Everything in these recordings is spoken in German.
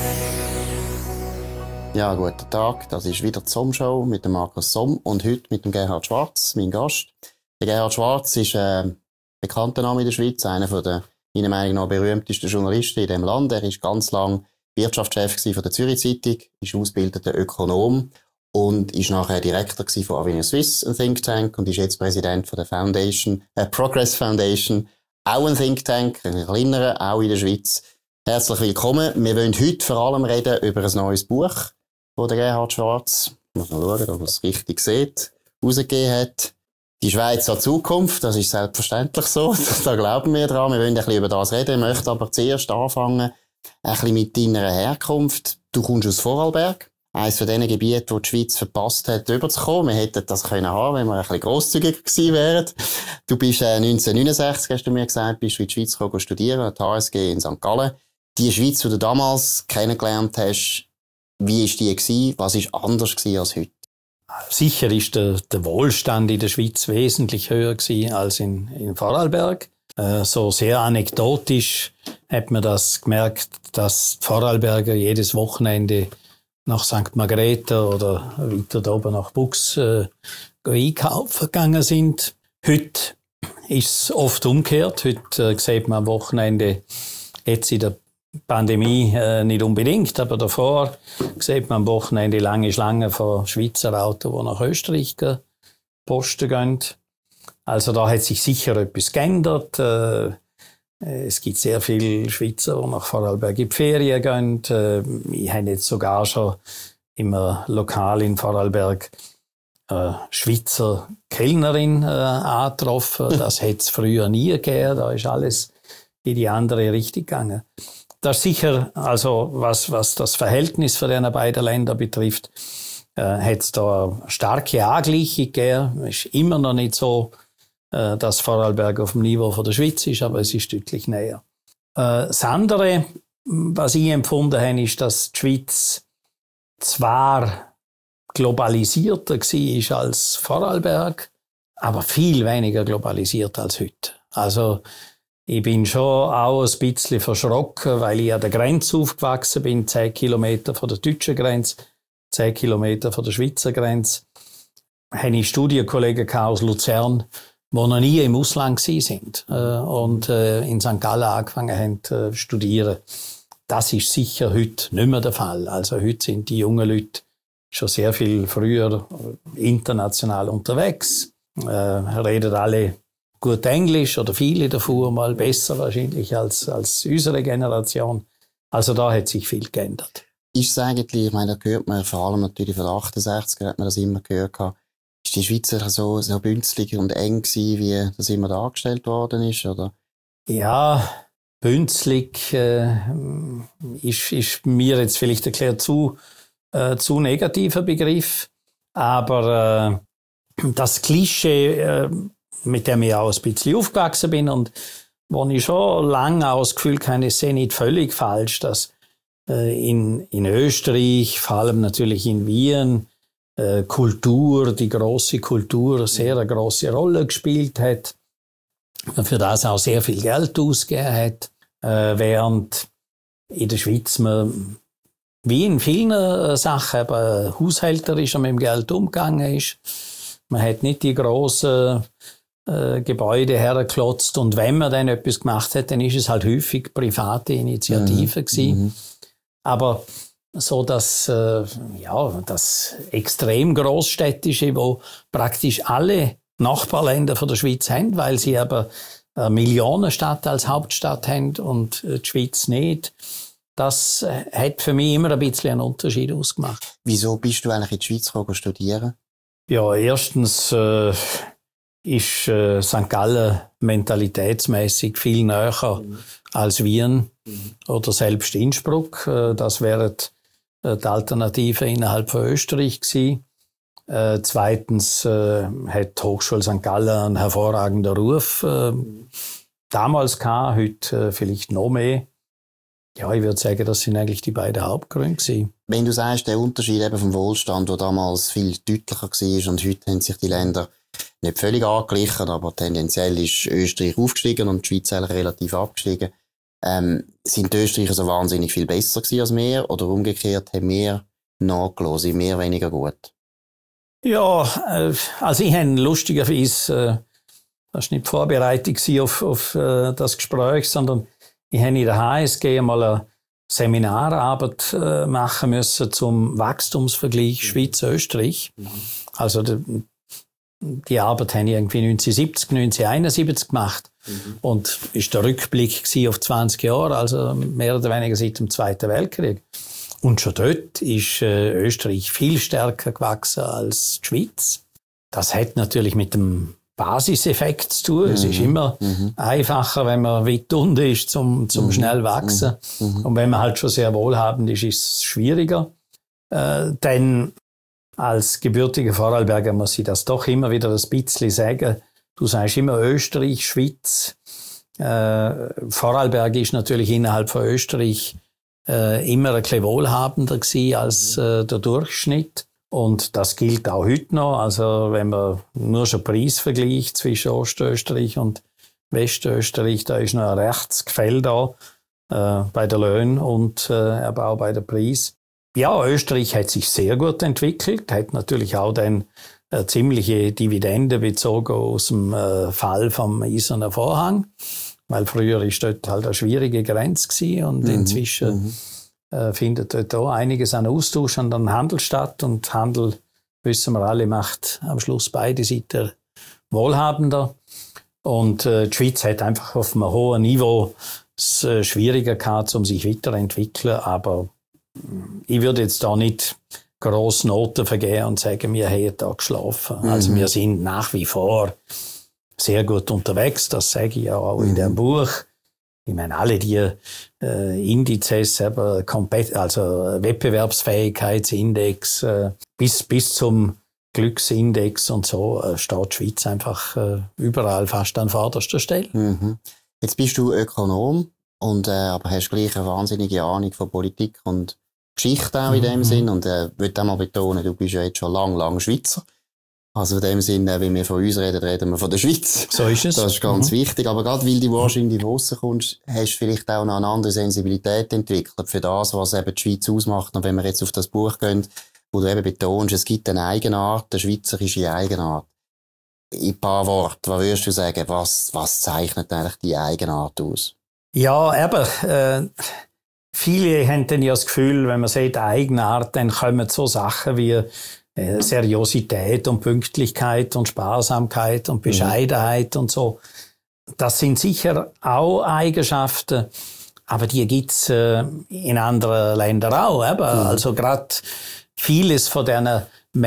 Ja, guten Tag. Das ist wieder die Somm-Show mit dem Markus Somm und heute mit dem Gerhard Schwarz, mein Gast. Der Gerhard Schwarz ist ein bekannter Name in der Schweiz, einer der, meiner Meinung nach, berühmtesten Journalisten in diesem Land. Er ist ganz lang Wirtschaftschef von der Zürich Zeitung, ist ausgebildeter Ökonom und ist nachher Direktor von Avenue Suisse, ein Think Tank, und ist jetzt Präsident von der Progress Foundation, auch ein Think Tank, ein kleinerer, auch in der Schweiz. Herzlich willkommen. Wir wollen heute vor allem reden über ein neues Buch, das der Gerhard Schwarz, muss man schauen, ob er es richtig sieht, rausgegeben hat. Die Schweiz hat Zukunft, das ist selbstverständlich so, da glauben wir dran. Wir wollen ein bisschen über das reden, ich möchte aber zuerst anfangen, ein bisschen mit deiner Herkunft. Du kommst aus Vorarlberg, eines von diesen Gebieten, wo die Schweiz verpasst hat, rüberzukommen. Wir hätten das können haben, wenn wir ein bisschen grosszügiger gewesen wären. Du bist 1969, hast du mir gesagt, bist du in die Schweiz gekommen studieren, an der HSG in St. Gallen. Die Schweiz, die du damals kennengelernt hast, wie war die gewesen? Was war anders gewesen als heute? Sicher ist der Wohlstand in der Schweiz wesentlich höher gewesen als in Vorarlberg. So sehr anekdotisch hat man das gemerkt, dass die Vorarlberger jedes Wochenende nach St. Margrethe oder weiter da oben nach Bux einkaufen gegangen sind. Heute ist es oft umgekehrt. Heute sieht man am Wochenende jetzt in der Pandemie nicht unbedingt, aber davor sieht man am Wochenende lange Schlangen von Schweizer Autos, die nach Österreich posten gehen. Also da hat sich sicher etwas geändert. Es gibt sehr viele Schweizer, die nach Vorarlberg in die Ferien gehen. Ich habe jetzt sogar schon im Lokal in Vorarlberg Schweizer Kellnerin angetroffen. Das hätte es früher nie gegeben. Da ist alles in die andere Richtung gegangen. Das ist sicher, also was das Verhältnis von diesen beiden Ländern betrifft, hat es da starke Angleichung gegeben. Es ist immer noch nicht so, dass Vorarlberg auf dem Niveau von der Schweiz ist, aber es ist deutlich näher. Das andere, was ich empfunden habe, ist, dass die Schweiz zwar globalisierter war als Vorarlberg, aber viel weniger globalisiert als heute. Also ich bin schon auch ein bisschen verschrocken, weil ich an der Grenze aufgewachsen bin, 10 Kilometer von der deutschen Grenze, 10 Kilometer von der Schweizer Grenze. Habe ich Studienkollegen aus Luzern, die noch nie im Ausland sind und in St. Gallen angefangen haben zu studieren. Das ist sicher heute nicht mehr der Fall. Also heute sind die jungen Leute schon sehr viel früher international unterwegs, reden alle gut Englisch oder viele davon mal besser wahrscheinlich als unsere Generation. Also da hat sich viel geändert. Ist es eigentlich, ich meine, da hört man vor allem natürlich von den 68er, hat man das immer gehört, ist die Schweizer so bünzlig und eng gewesen, wie das immer dargestellt worden ist, oder? Ja, bünzlig ist mir jetzt vielleicht erklärt zu negativer Begriff, aber das Klischee, mit dem ich auch ein bisschen aufgewachsen bin und wo ich schon lange auch das Gefühl hatte, es sei nicht völlig falsch, dass in Österreich, vor allem natürlich in Wien, die grosse Kultur, sehr eine grosse Rolle gespielt hat, für das auch sehr viel Geld ausgegeben hat, während in der Schweiz man, wie in vielen Sachen, aber haushälterischer mit dem Geld umgegangen ist. Man hat nicht die grossen Gebäude hergeklotzt und wenn man dann etwas gemacht hat, dann ist es halt häufig private Initiativen gewesen. Aber so das extrem grossstädtische, wo praktisch alle Nachbarländer von der Schweiz haben, weil sie aber eine Millionenstadt als Hauptstadt haben und die Schweiz nicht. Das hat für mich immer ein bisschen einen Unterschied ausgemacht. Wieso bist du eigentlich in die Schweiz gekommen, studieren? Ja, erstens ist St. Gallen mentalitätsmäßig viel näher als Wien oder selbst Innsbruck. Das wären die Alternative innerhalb von Österreich gewesen. Zweitens hat die Hochschule St. Gallen einen hervorragenden Ruf damals gehabt, heute vielleicht noch mehr. Ja, ich würde sagen, das sind eigentlich die beiden Hauptgründe gewesen. Wenn du sagst, der Unterschied eben vom Wohlstand, der damals viel deutlicher war und heute haben sich die Länder nicht völlig angeglichen, aber tendenziell ist Österreich aufgestiegen und die Schweiz eigentlich relativ abgestiegen. Sind die Österreicher so wahnsinnig viel besser gewesen als wir? Oder umgekehrt haben wir nachgelassen, sind wir weniger gut? Ja, also ich habe lustigerweise, das war nicht die Vorbereitung auf das Gespräch, sondern ich habe in der HSG mal eine Seminararbeit machen müssen zum Wachstumsvergleich Schweiz-Österreich. Also die Arbeit habe ich irgendwie 1970, 1971 gemacht. Und ist der Rückblick auf 20 Jahre, also mehr oder weniger seit dem Zweiten Weltkrieg. Und schon dort ist Österreich viel stärker gewachsen als die Schweiz. Das hat natürlich mit dem Basiseffekt zu tun. Es ist immer einfacher, wenn man weit unten ist, zum schnell wachsen. Und wenn man halt schon sehr wohlhabend ist, ist es schwieriger. Denn als gebürtiger Vorarlberger muss ich das doch immer wieder ein bisschen sagen. Du sagst immer Österreich, Schweiz. Vorarlberg ist natürlich innerhalb von Österreich immer ein bisschen wohlhabender gewesen als der Durchschnitt. Und das gilt auch heute noch. Also wenn man nur schon Preis vergleicht zwischen Ostösterreich und Westösterreich, da ist noch ein Rechtsgefälle da bei den Löhnen und aber auch bei den Preis. Ja, Österreich hat sich sehr gut entwickelt, hat natürlich auch dann eine ziemliche Dividende bezogen aus dem Fall vom Eisernen Vorhang, weil früher ist dort halt eine schwierige Grenze gewesen und inzwischen findet dort auch einiges an Austausch und an Handel statt. Und Handel, wissen wir alle, macht am Schluss beide Seiten wohlhabender. Und die Schweiz hat einfach auf einem hohen Niveau es schwieriger gehabt, um sich weiterzuentwickeln. Aber ich würde jetzt da nicht grosse Noten vergeben und sagen, wir haben da geschlafen. Also wir sind nach wie vor sehr gut unterwegs. Das sage ich ja auch in dem Buch. Ich meine, alle die Indizes, also Wettbewerbsfähigkeitsindex bis zum Glücksindex und so, steht die Schweiz einfach überall fast an vorderster Stelle. Jetzt bist du Ökonom und aber hast gleich eine wahnsinnige Ahnung von Politik und Geschichte auch in dem Sinn. Und würde auch mal betonen, du bist ja jetzt schon lang Schweizer. Also in dem Sinne, wenn wir von uns reden, reden wir von der Schweiz. So ist es. Das ist ganz wichtig. Aber gerade weil du wahrscheinlich von aussen kommst, hast du vielleicht auch noch eine andere Sensibilität entwickelt für das, was eben die Schweiz ausmacht. Und wenn wir jetzt auf das Buch gehen, wo du eben betonst, es gibt eine Eigenart, eine schweizerische Eigenart. In ein paar Worten, was würdest du sagen, was zeichnet eigentlich die Eigenart aus? Ja, eben, viele haben dann ja das Gefühl, wenn man sagt Eigenart, dann kommen so Sachen wie Seriosität und Pünktlichkeit und Sparsamkeit und Bescheidenheit und so. Das sind sicher auch Eigenschaften, aber die gibt's in anderen Ländern auch. Eben. Also gerade vieles von diesen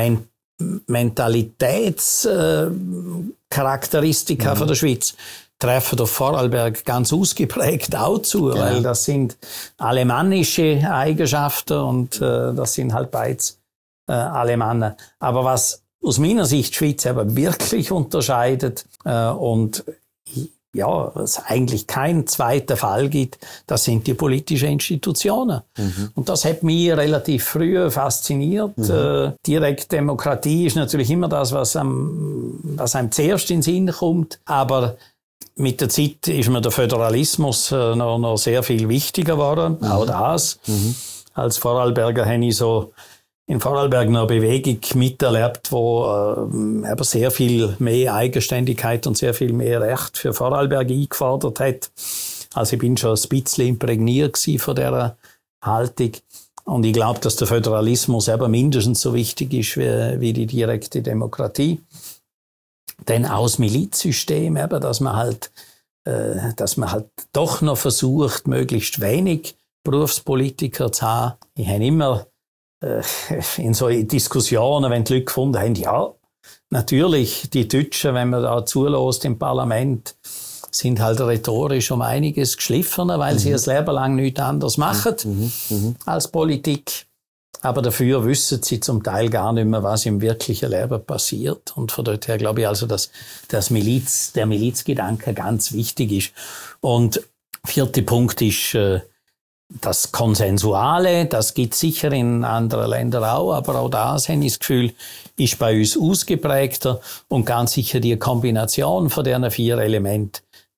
Mentalitätscharakteristika von der Schweiz treffen auf Vorarlberg ganz ausgeprägt auch zu, weil das sind alemannische Eigenschaften und das sind halt beides Alemannen. Aber was aus meiner Sicht die Schweiz eben wirklich unterscheidet und ja, es eigentlich keinen zweiten Fall gibt, das sind die politischen Institutionen. Und das hat mich relativ früh fasziniert. Direktdemokratie ist natürlich immer das, was einem zuerst in den Sinn kommt. Aber mit der Zeit ist mir der Föderalismus noch sehr viel wichtiger geworden. Auch das. Als Vorarlberger habe ich so in Vorarlberg eine Bewegung miterlebt, wo aber sehr viel mehr Eigenständigkeit und sehr viel mehr Recht für Vorarlberg eingefordert hat. Also ich bin schon ein bisschen imprägniert von dieser Haltung. Und ich glaube, dass der Föderalismus eben mindestens so wichtig ist wie die direkte Demokratie. Denn auch das Milizsystem, eben, dass man halt doch noch versucht, möglichst wenig Berufspolitiker zu haben. Ich habe immer in so Diskussionen, wenn die Leute gefunden haben, ja, natürlich, die Deutschen, wenn man da zulässt im Parlament, sind halt rhetorisch um einiges geschliffener, weil sie das Leben lang nichts anderes machen als Politik. Aber dafür wissen sie zum Teil gar nicht mehr, was im wirklichen Leben passiert. Und von dort her glaube ich also, dass der Milizgedanke ganz wichtig ist. Und vierter Punkt ist das Konsensuale. Das gibt es sicher in anderen Ländern auch, aber auch das, habe ich das Gefühl, ist bei uns ausgeprägter. Und ganz sicher die Kombination von diesen 4 Elementen,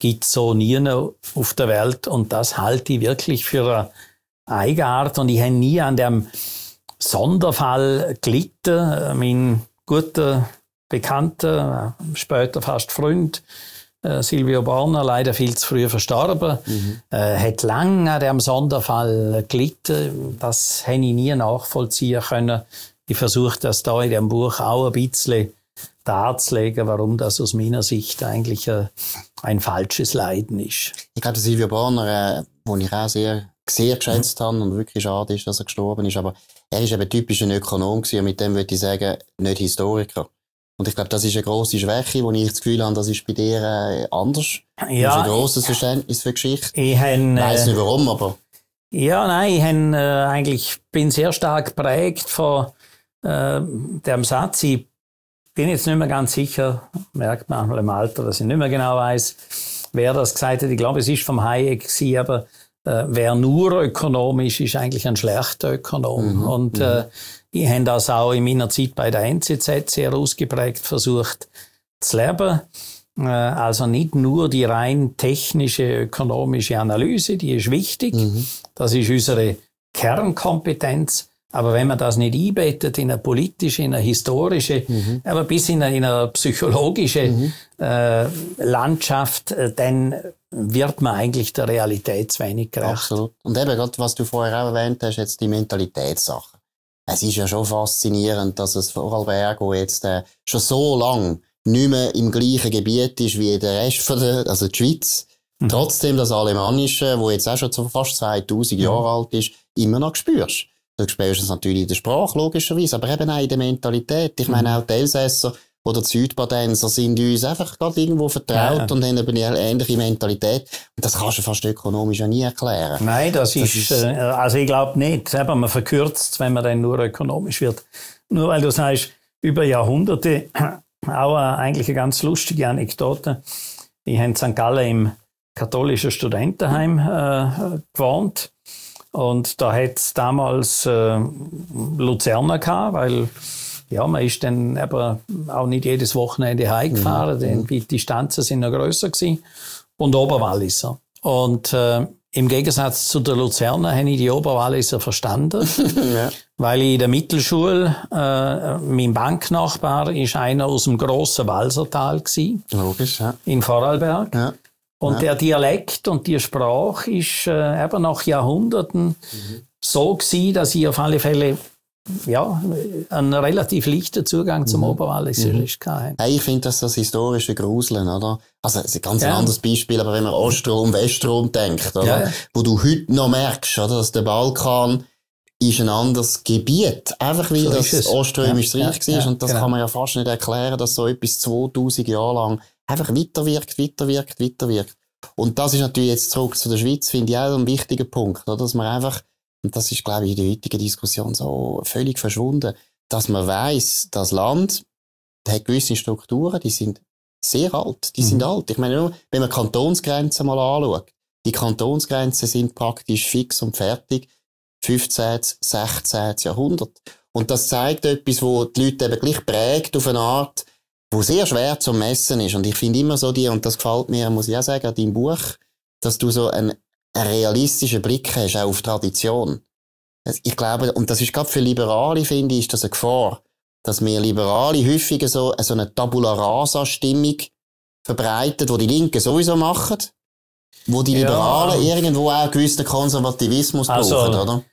gibt es so nie auf der Welt. Und das halte ich wirklich für eine Eigenart. Und ich habe nie an dem Sonderfall gelitten. Mein guter Bekannter, später fast Freund, Silvio Borner, leider viel zu früh verstorben, hat lange an diesem Sonderfall gelitten. Das habe ich nie nachvollziehen können. Ich versuche das da in diesem Buch auch ein bisschen darzulegen, warum das aus meiner Sicht eigentlich ein falsches Leiden ist. Ich glaube, Silvio Borner, den ich auch sehr geschätzt habe und wirklich schade ist, dass er gestorben ist, aber er ist eben typisch ein Ökonom gewesen und mit dem würde ich sagen, nicht Historiker. Und ich glaube, das ist eine grosse Schwäche, wo ich das Gefühl habe, das ist bei dir anders. Ja, du hast ein grosses Verständnis für Geschichte. Ich weiss nicht warum, aber... Ja, nein, ich bin sehr stark geprägt von dem Satz. Ich bin jetzt nicht mehr ganz sicher, merkt man im Alter, dass ich nicht mehr genau weiss, wer das gesagt hat. Ich glaube, es ist vom Hayek gewesen, aber wer nur ökonomisch ist eigentlich ein schlechter Ökonom. Und ich habe das auch in meiner Zeit bei der NZZ sehr ausgeprägt versucht zu leben. Also nicht nur die rein technische, ökonomische Analyse, die ist wichtig. Das ist unsere Kernkompetenz. Aber wenn man das nicht einbettet in eine politische, in eine historische, aber bis in eine psychologische Landschaft, dann wird man eigentlich der Realität zu wenig gerecht. Absolut. Und eben gerade, was du vorher auch erwähnt hast, jetzt die Mentalitätssache. Es ist ja schon faszinierend, dass es Vorarlberg, wo jetzt schon so lang nicht mehr im gleichen Gebiet ist wie der Rest also die Schweiz, trotzdem das Alemannische, wo jetzt auch schon fast 2000 Jahre alt ist, immer noch spürst. Du spürst es natürlich in der Sprache, logischerweise, aber eben auch in der Mentalität. Ich meine, auch die Elsässer oder die Südbadenser sind uns einfach gerade irgendwo vertraut und haben eben eine ähnliche Mentalität. Und das kannst du fast ökonomisch ja nie erklären. Nein, das ist also ich glaube nicht. Aber man verkürzt, wenn man dann nur ökonomisch wird. Nur weil du sagst, über Jahrhunderte, auch eigentlich eine ganz lustige Anekdote. Ich habe in St. Gallen im katholischen Studentenheim gewohnt. Und da hat es damals Luzerner gehabt, weil ja, man ist dann eben auch nicht jedes Wochenende heimgefahren, denn die Distanzen sind noch grösser gewesen. Und Oberwalliser. Und im Gegensatz zu der Luzerner habe ich die Oberwalliser verstanden, weil ich in der Mittelschule, mein Banknachbar ist einer aus dem grossen Walsertal gewesen. Logisch, ja. In Vorarlberg. Ja. Und der Dialekt und die Sprache ist eben nach Jahrhunderten so gewesen, dass ich auf alle Fälle einen relativ leichten Zugang zum Oberwalliserisch hatte. Hey, ich finde das historische Gruseln, oder? Also, es ist ein ganz anderes Beispiel, aber wenn man Ostrom, Westrom denkt, oder? Wo du heute noch merkst, oder? Dass der Balkan ist ein anderes Gebiet. Einfach weil so das Oströmisches Reich war. Und das kann man ja fast nicht erklären, dass so etwas 2000 Jahre lang einfach weiterwirkt. Und das ist natürlich jetzt zurück zu der Schweiz, finde ich auch ein wichtiger Punkt, oder? Dass man einfach, und das ist, glaube ich, in der heutigen Diskussion so völlig verschwunden, dass man weiss, das Land hat gewisse Strukturen, die sind sehr alt. Die sind alt. Ich meine, nur, wenn man Kantonsgrenzen mal anschaut, die Kantonsgrenzen sind praktisch fix und fertig 15., 16. Jahrhundert. Und das zeigt etwas, wo die Leute eben gleich prägt auf eine Art, wo sehr schwer zu messen ist. Und ich finde immer so und das gefällt mir, muss ich auch sagen, an deinem Buch, dass du so einen realistischen Blick hast, auch auf Tradition. Ich glaube, und das ist gerade für Liberale, finde ich, ist das eine Gefahr, dass wir Liberale häufig so eine Tabula Rasa-Stimmung verbreiten, die die Linken sowieso machen, wo die Liberalen irgendwo auch einen gewissen Konservativismus brauchen, oder?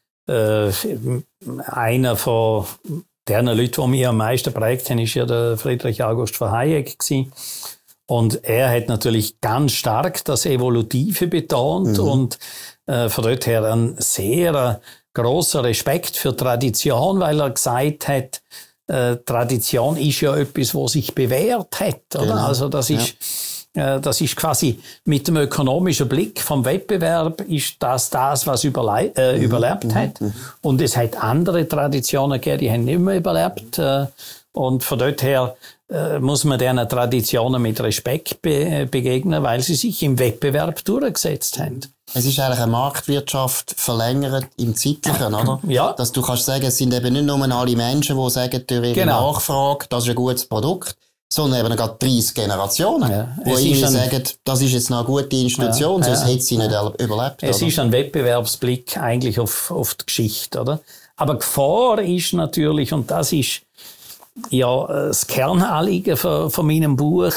Einer von den Leuten, die mich am meisten geprägt haben, ist ja der Friedrich August von Hayek gewesen. Und er hat natürlich ganz stark das Evolutive betont und von dort her ein sehr grosser Respekt für Tradition, weil er gesagt hat, Tradition ist ja etwas, was sich bewährt hat. Oder? Genau. Also das ist quasi mit dem ökonomischen Blick vom Wettbewerb ist das, was überlebt hat. Und es hat andere Traditionen gegeben, die haben nicht mehr überlebt. Und von dort her muss man diesen Traditionen mit Respekt begegnen, weil sie sich im Wettbewerb durchgesetzt haben. Es ist eigentlich eine Marktwirtschaft verlängert im Zeitlichen, oder? Ja. Dass du kannst sagen, es sind eben nicht nur alle Menschen, die sagen, durch ihre Nachfrage, das ist ein gutes Produkt. sondern eben gerade 30 Generationen, die irgendwie sagen, das ist jetzt noch eine gute Institution, sonst hätte sie nicht überlebt. Es ist ein Wettbewerbsblick eigentlich auf die Geschichte, oder? Aber Gefahr ist natürlich, und das ist ja das Kernanliegen von meinem Buch,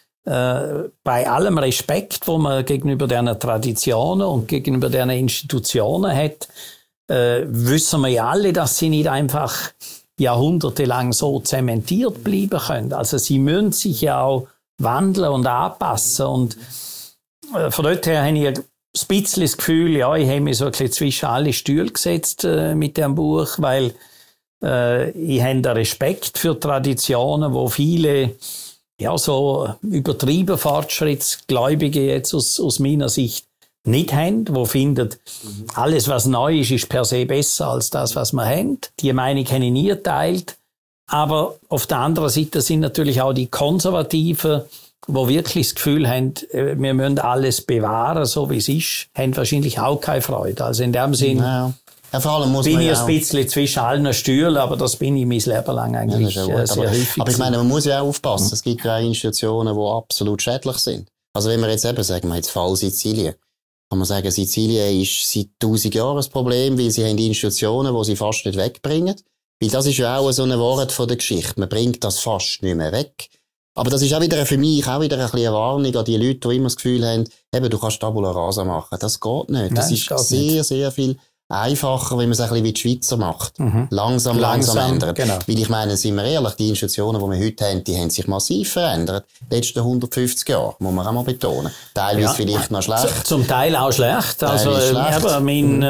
bei allem Respekt, wo man gegenüber diesen Traditionen und gegenüber diesen Institutionen hat, wissen wir ja alle, dass sie nicht einfach jahrhundertelang so zementiert bleiben können. Also sie müssen sich ja auch wandeln und anpassen. Und von dort her habe ich ein bisschen das Gefühl, ja, ich habe mich so ein bisschen zwischen alle Stühle gesetzt mit dem Buch, weil ich habe den Respekt für Traditionen, wo viele ja so übertrieben Fortschrittsgläubige jetzt aus meiner Sicht nicht haben, wo finden, alles was neu ist per se besser als das, was wir haben. Die Meinung habe ich nie geteilt. Aber auf der anderen Seite sind natürlich auch die Konservativen, die wirklich das Gefühl haben, wir müssen alles bewahren, so wie es ist, haben wahrscheinlich auch keine Freude. Also in dem Sinn vor allem muss bin man ich ein bisschen zwischen allen Stühlen, aber das bin ich mein Leben lang eigentlich sehr häufig. Aber ich meine, man muss ja auch aufpassen. Es gibt ja auch Institutionen, die absolut schädlich sind. Also wenn wir jetzt eben sagen, wir jetzt Fall Sizilien, kann man sagen, Sizilien ist seit 1000 Jahren ein Problem, weil sie haben Institutionen, die sie fast nicht wegbringen. Weil das ist ja auch so ein Wort von der Geschichte. Man bringt das fast nicht mehr weg. Aber das ist auch wieder für mich auch wieder ein bisschen eine Warnung an die Leute, die immer das Gefühl haben, eben, du kannst Tabula Rasa machen. Das geht nicht. Das ist sehr viel einfacher, wenn man es ein bisschen wie die Schweizer macht. Langsam ändern. Genau. Weil ich meine, sind wir ehrlich, die Institutionen, die wir heute haben, die haben sich massiv verändert. Die letzten 150 Jahre, muss man auch mal betonen. Teilweise vielleicht noch schlecht. Zum Teil auch schlecht. Also, mein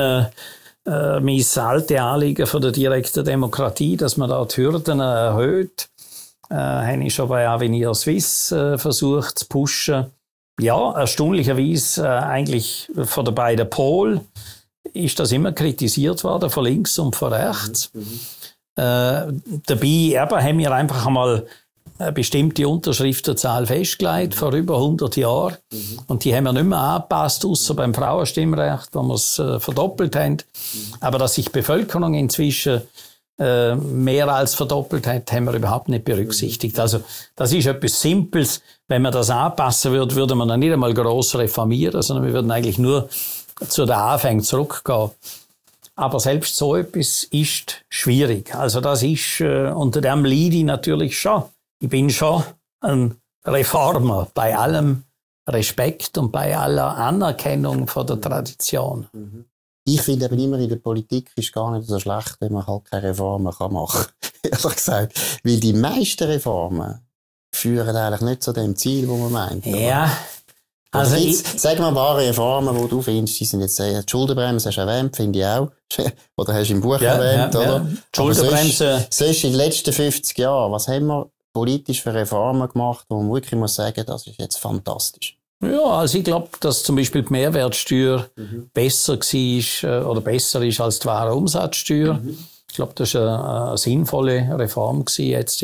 alte Anliegen von der direkten Demokratie, dass man da die Hürden erhöht, habe ich schon bei Avenir Suisse versucht zu pushen. Ja, erstaunlicherweise eigentlich von den beiden Polen ist das immer kritisiert worden, von links und von rechts. Dabei haben wir einfach einmal eine bestimmte Unterschriftenzahl festgelegt, vor über 100 Jahren. Und die haben wir nicht mehr angepasst, außer beim Frauenstimmrecht, wo wir es verdoppelt haben. Aber dass sich die Bevölkerung inzwischen mehr als verdoppelt hat, haben wir überhaupt nicht berücksichtigt. Also das ist etwas Simples. Wenn man das anpassen würde, würde man dann nicht einmal gross reformieren, sondern wir würden eigentlich nur zu den Anfängen zurückgehen. Aber selbst so etwas ist schwierig. Also das ist, unter dem leide ich natürlich schon. Ich bin schon ein Reformer bei allem Respekt und bei aller Anerkennung von der Tradition. Ich finde eben immer, in der Politik ist gar nicht so schlecht, wenn man halt keine Reformen machen kann. Ehrlich gesagt. Weil die meisten Reformen führen eigentlich nicht zu dem Ziel, das man meint. Ja. Also sag mal ein paar Reformen, die du findest, die sind jetzt die Schuldenbremse hast du erwähnt, finde ich auch. Oder hast du im Buch erwähnt, oder? Ja. Schuldenbremse. Sonst in den letzten 50 Jahren, was haben wir politisch für Reformen gemacht, wo man wirklich muss sagen, das ist jetzt fantastisch? Ja, also ich glaube, dass zum Beispiel die Mehrwertsteuer besser war oder besser ist als die Warenumsatzsteuer. Ich glaube, das war eine sinnvolle Reform gewesen jetzt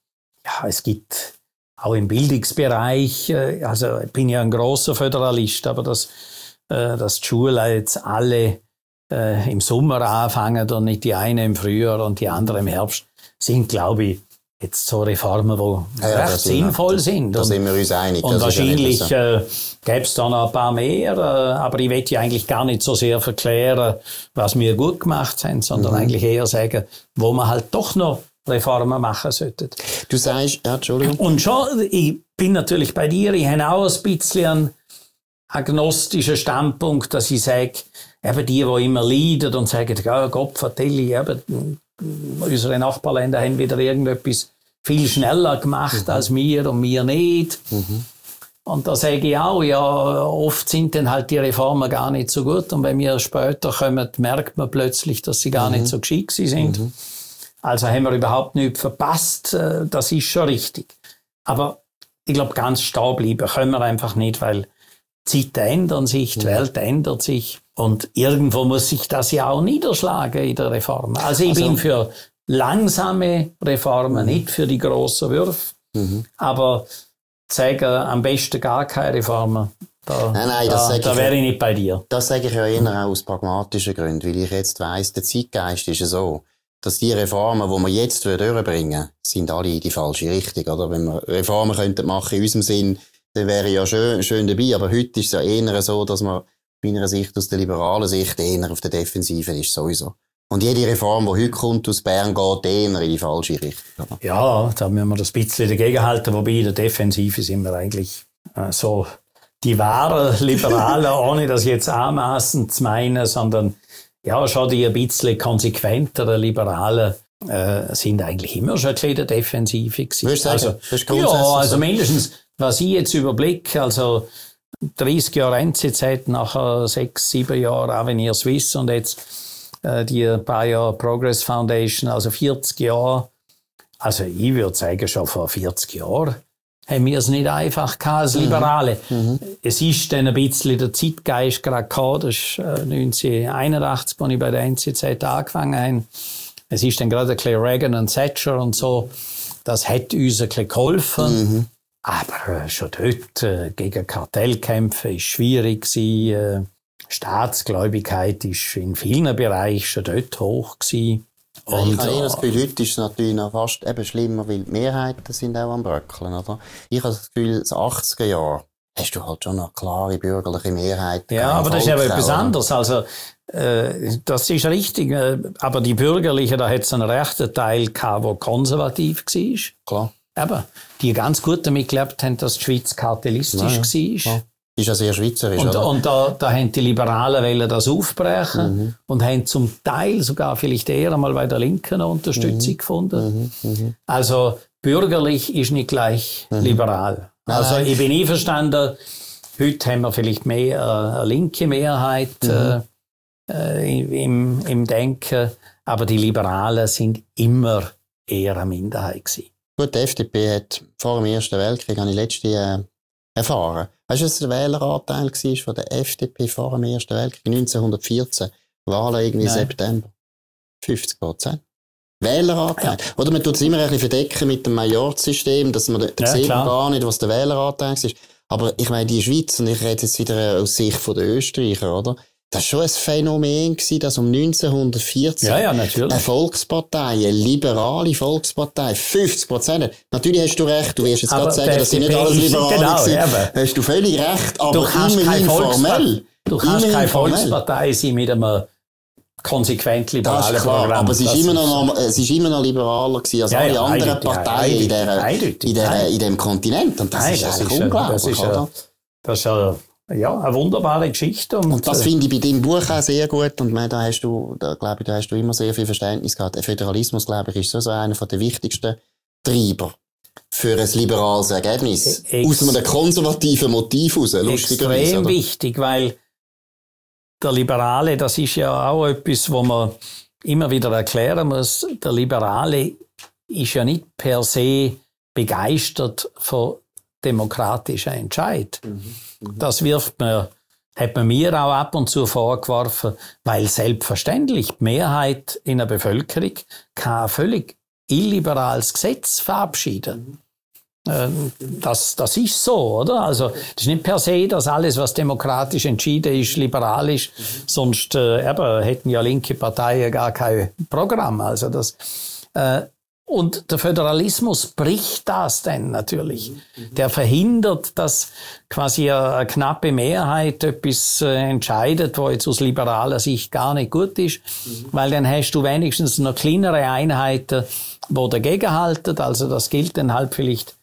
es gibt auch im Bildungsbereich, also ich bin ja ein grosser Föderalist, aber dass die Schulen jetzt alle im Sommer anfangen und nicht die eine im Frühjahr und die andere im Herbst, sind, glaube ich, jetzt so Reformen, die recht sinnvoll sind. Da sind wir uns einig. Und wahrscheinlich gäbe es da noch ein paar mehr, aber ich will ja eigentlich gar nicht so sehr verklären, was wir gut gemacht haben, sondern eigentlich eher sagen, wo man halt doch noch Reformen machen sollten. Du sagst, ja, Entschuldigung. Und schon, ich bin natürlich bei dir, ich habe auch ein bisschen einen agnostischen Standpunkt, dass ich sage, eben die immer leiden und sagen, ja, Gott vertelle, eben, unsere Nachbarländer haben wieder irgendetwas viel schneller gemacht als wir und wir nicht. Und da sage ich auch, ja, oft sind dann halt die Reformen gar nicht so gut und wenn wir später kommen, merkt man plötzlich, dass sie gar nicht so gescheit sind. Also haben wir überhaupt nichts verpasst, das ist schon richtig. Aber ich glaube, ganz stehen bleiben können wir einfach nicht, weil die Zeiten ändern sich, die Welt ändert sich und irgendwo muss sich das ja auch niederschlagen in der Reform. Also ich bin für langsame Reformen, nicht für die grossen Würfe, aber sagen, am besten gar keine Reformen. Da wäre ich nicht bei dir. Das sage ich ja eher aus pragmatischen Gründen, weil ich jetzt weiss, der Zeitgeist ist ja so. dass die Reformen, die wir jetzt durchbringen, sind alle in die falsche Richtung, oder? Wenn wir Reformen könnten machen in unserem Sinn, dann wäre ja schön dabei, aber heute ist es ja eher so, dass man meiner Sicht, aus der liberalen Sicht, eher auf der Defensive ist, sowieso. Und jede Reform, die heute kommt aus Bern, geht eher in die falsche Richtung. Oder? Ja, da müssen wir das ein bisschen dagegen halten, wobei in der Defensive sind wir eigentlich so die wahren Liberalen, ohne das jetzt anmaßend zu meinen, sondern ja, schon die ein bisschen konsequenteren Liberalen sind eigentlich immer schon ein bisschen in der Defensive gewesen. Würdest du sagen? Also mindestens, was ich jetzt überblicke, also 30 Jahre NZZ, nachher 6, 7 Jahre Avenir Suisse und jetzt die paar Jahre Progress Foundation, also 40 Jahre. Also ich würde sagen, schon vor 40 Jahren haben wir es nicht einfach gehabt als Liberale. Es ist dann ein bisschen der Zeitgeist gerade gekommen. Das ist 1981, als ich bei der NZZ angefangen habe. Es ist dann gerade ein bisschen Reagan und Thatcher und so. Das hat uns ein bisschen geholfen. Aber schon dort gegen Kartellkämpfe ist schwierig gewesen. Staatsgläubigkeit ist in vielen Bereichen schon dort hoch gewesen. Und ich habe das Gefühl, heute ist es natürlich noch fast eben schlimmer, weil die Mehrheiten sind auch am Bröckeln, oder? Ich habe das Gefühl, in den 80er Jahren hast du halt schon eine klare bürgerliche Mehrheit. Ja, aber das ist aber etwas anderes. Also, das ist richtig. Aber die Bürgerlichen, da hat es einen rechten Teil gehabt, der konservativ war. Klar. Eben, die ganz gut damit gelebt haben, dass die Schweiz kartellistisch war. Klar. Ist ja sehr schweizerisch, und da haben die Liberalen wollen das aufbrechen und haben zum Teil sogar vielleicht eher einmal bei der Linken eine Unterstützung gefunden. Also bürgerlich ist nicht gleich liberal. Also ich bin einverstanden, heute haben wir vielleicht mehr eine linke Mehrheit im Denken, aber die Liberalen sind immer eher eine Minderheit gewesen. Gut, die FDP hat vor dem Ersten Weltkrieg, habe ich letzte erfahren. Weißt du, was der Wähleranteil war von der FDP vor dem Ersten Weltkrieg? 1914. Wahlen irgendwie September. 50%. Wähleranteil. Ja. Oder man tut es immer ein bisschen verdecken mit dem Majorzsystem, dass man da sieht man gar nicht, was der Wähleranteil ist. Aber ich meine, die Schweiz, und ich rede jetzt wieder aus Sicht der Österreicher, oder? Das war schon ein Phänomen, dass um 1914 eine Volkspartei, eine liberale Volkspartei, 50%. Natürlich hast du recht, du wirst jetzt gerade sagen, das sind nicht alles Liberale. Genau, hast du völlig recht, aber immerhin formell. Du kannst keine Volkspartei sein mit einem konsequent liberalen Programm. Aber es ist immer noch liberaler gewesen als alle anderen Parteien in diesem Kontinent. Und das ist eigentlich unglaublich, oder? Das ist eine wunderbare Geschichte. Und das finde ich bei deinem Buch auch sehr gut. Und da hast du immer sehr viel Verständnis gehabt. Der Föderalismus, glaube ich, ist so einer der wichtigsten Treiber für ein liberales Ergebnis. Aus einem konservativen Motiv heraus, lustigerweise. Extrem wichtig, weil der Liberale, das ist ja auch etwas, wo man immer wieder erklären muss. Der Liberale ist ja nicht per se begeistert von demokratischen Entscheidungen. Das hat man mir auch ab und zu vorgeworfen, weil selbstverständlich die Mehrheit in der Bevölkerung kann ein völlig illiberales Gesetz verabschieden. Das ist so, oder? Also, das ist nicht per se, dass alles, was demokratisch entschieden ist, liberal ist. Sonst hätten ja linke Parteien gar kein Programm. Also und der Föderalismus bricht das dann natürlich. Der verhindert, dass quasi eine knappe Mehrheit etwas entscheidet, was jetzt aus liberaler Sicht gar nicht gut ist. Weil dann hast du wenigstens noch kleinere Einheiten, die dagegen halten. Also das gilt dann halt vielleicht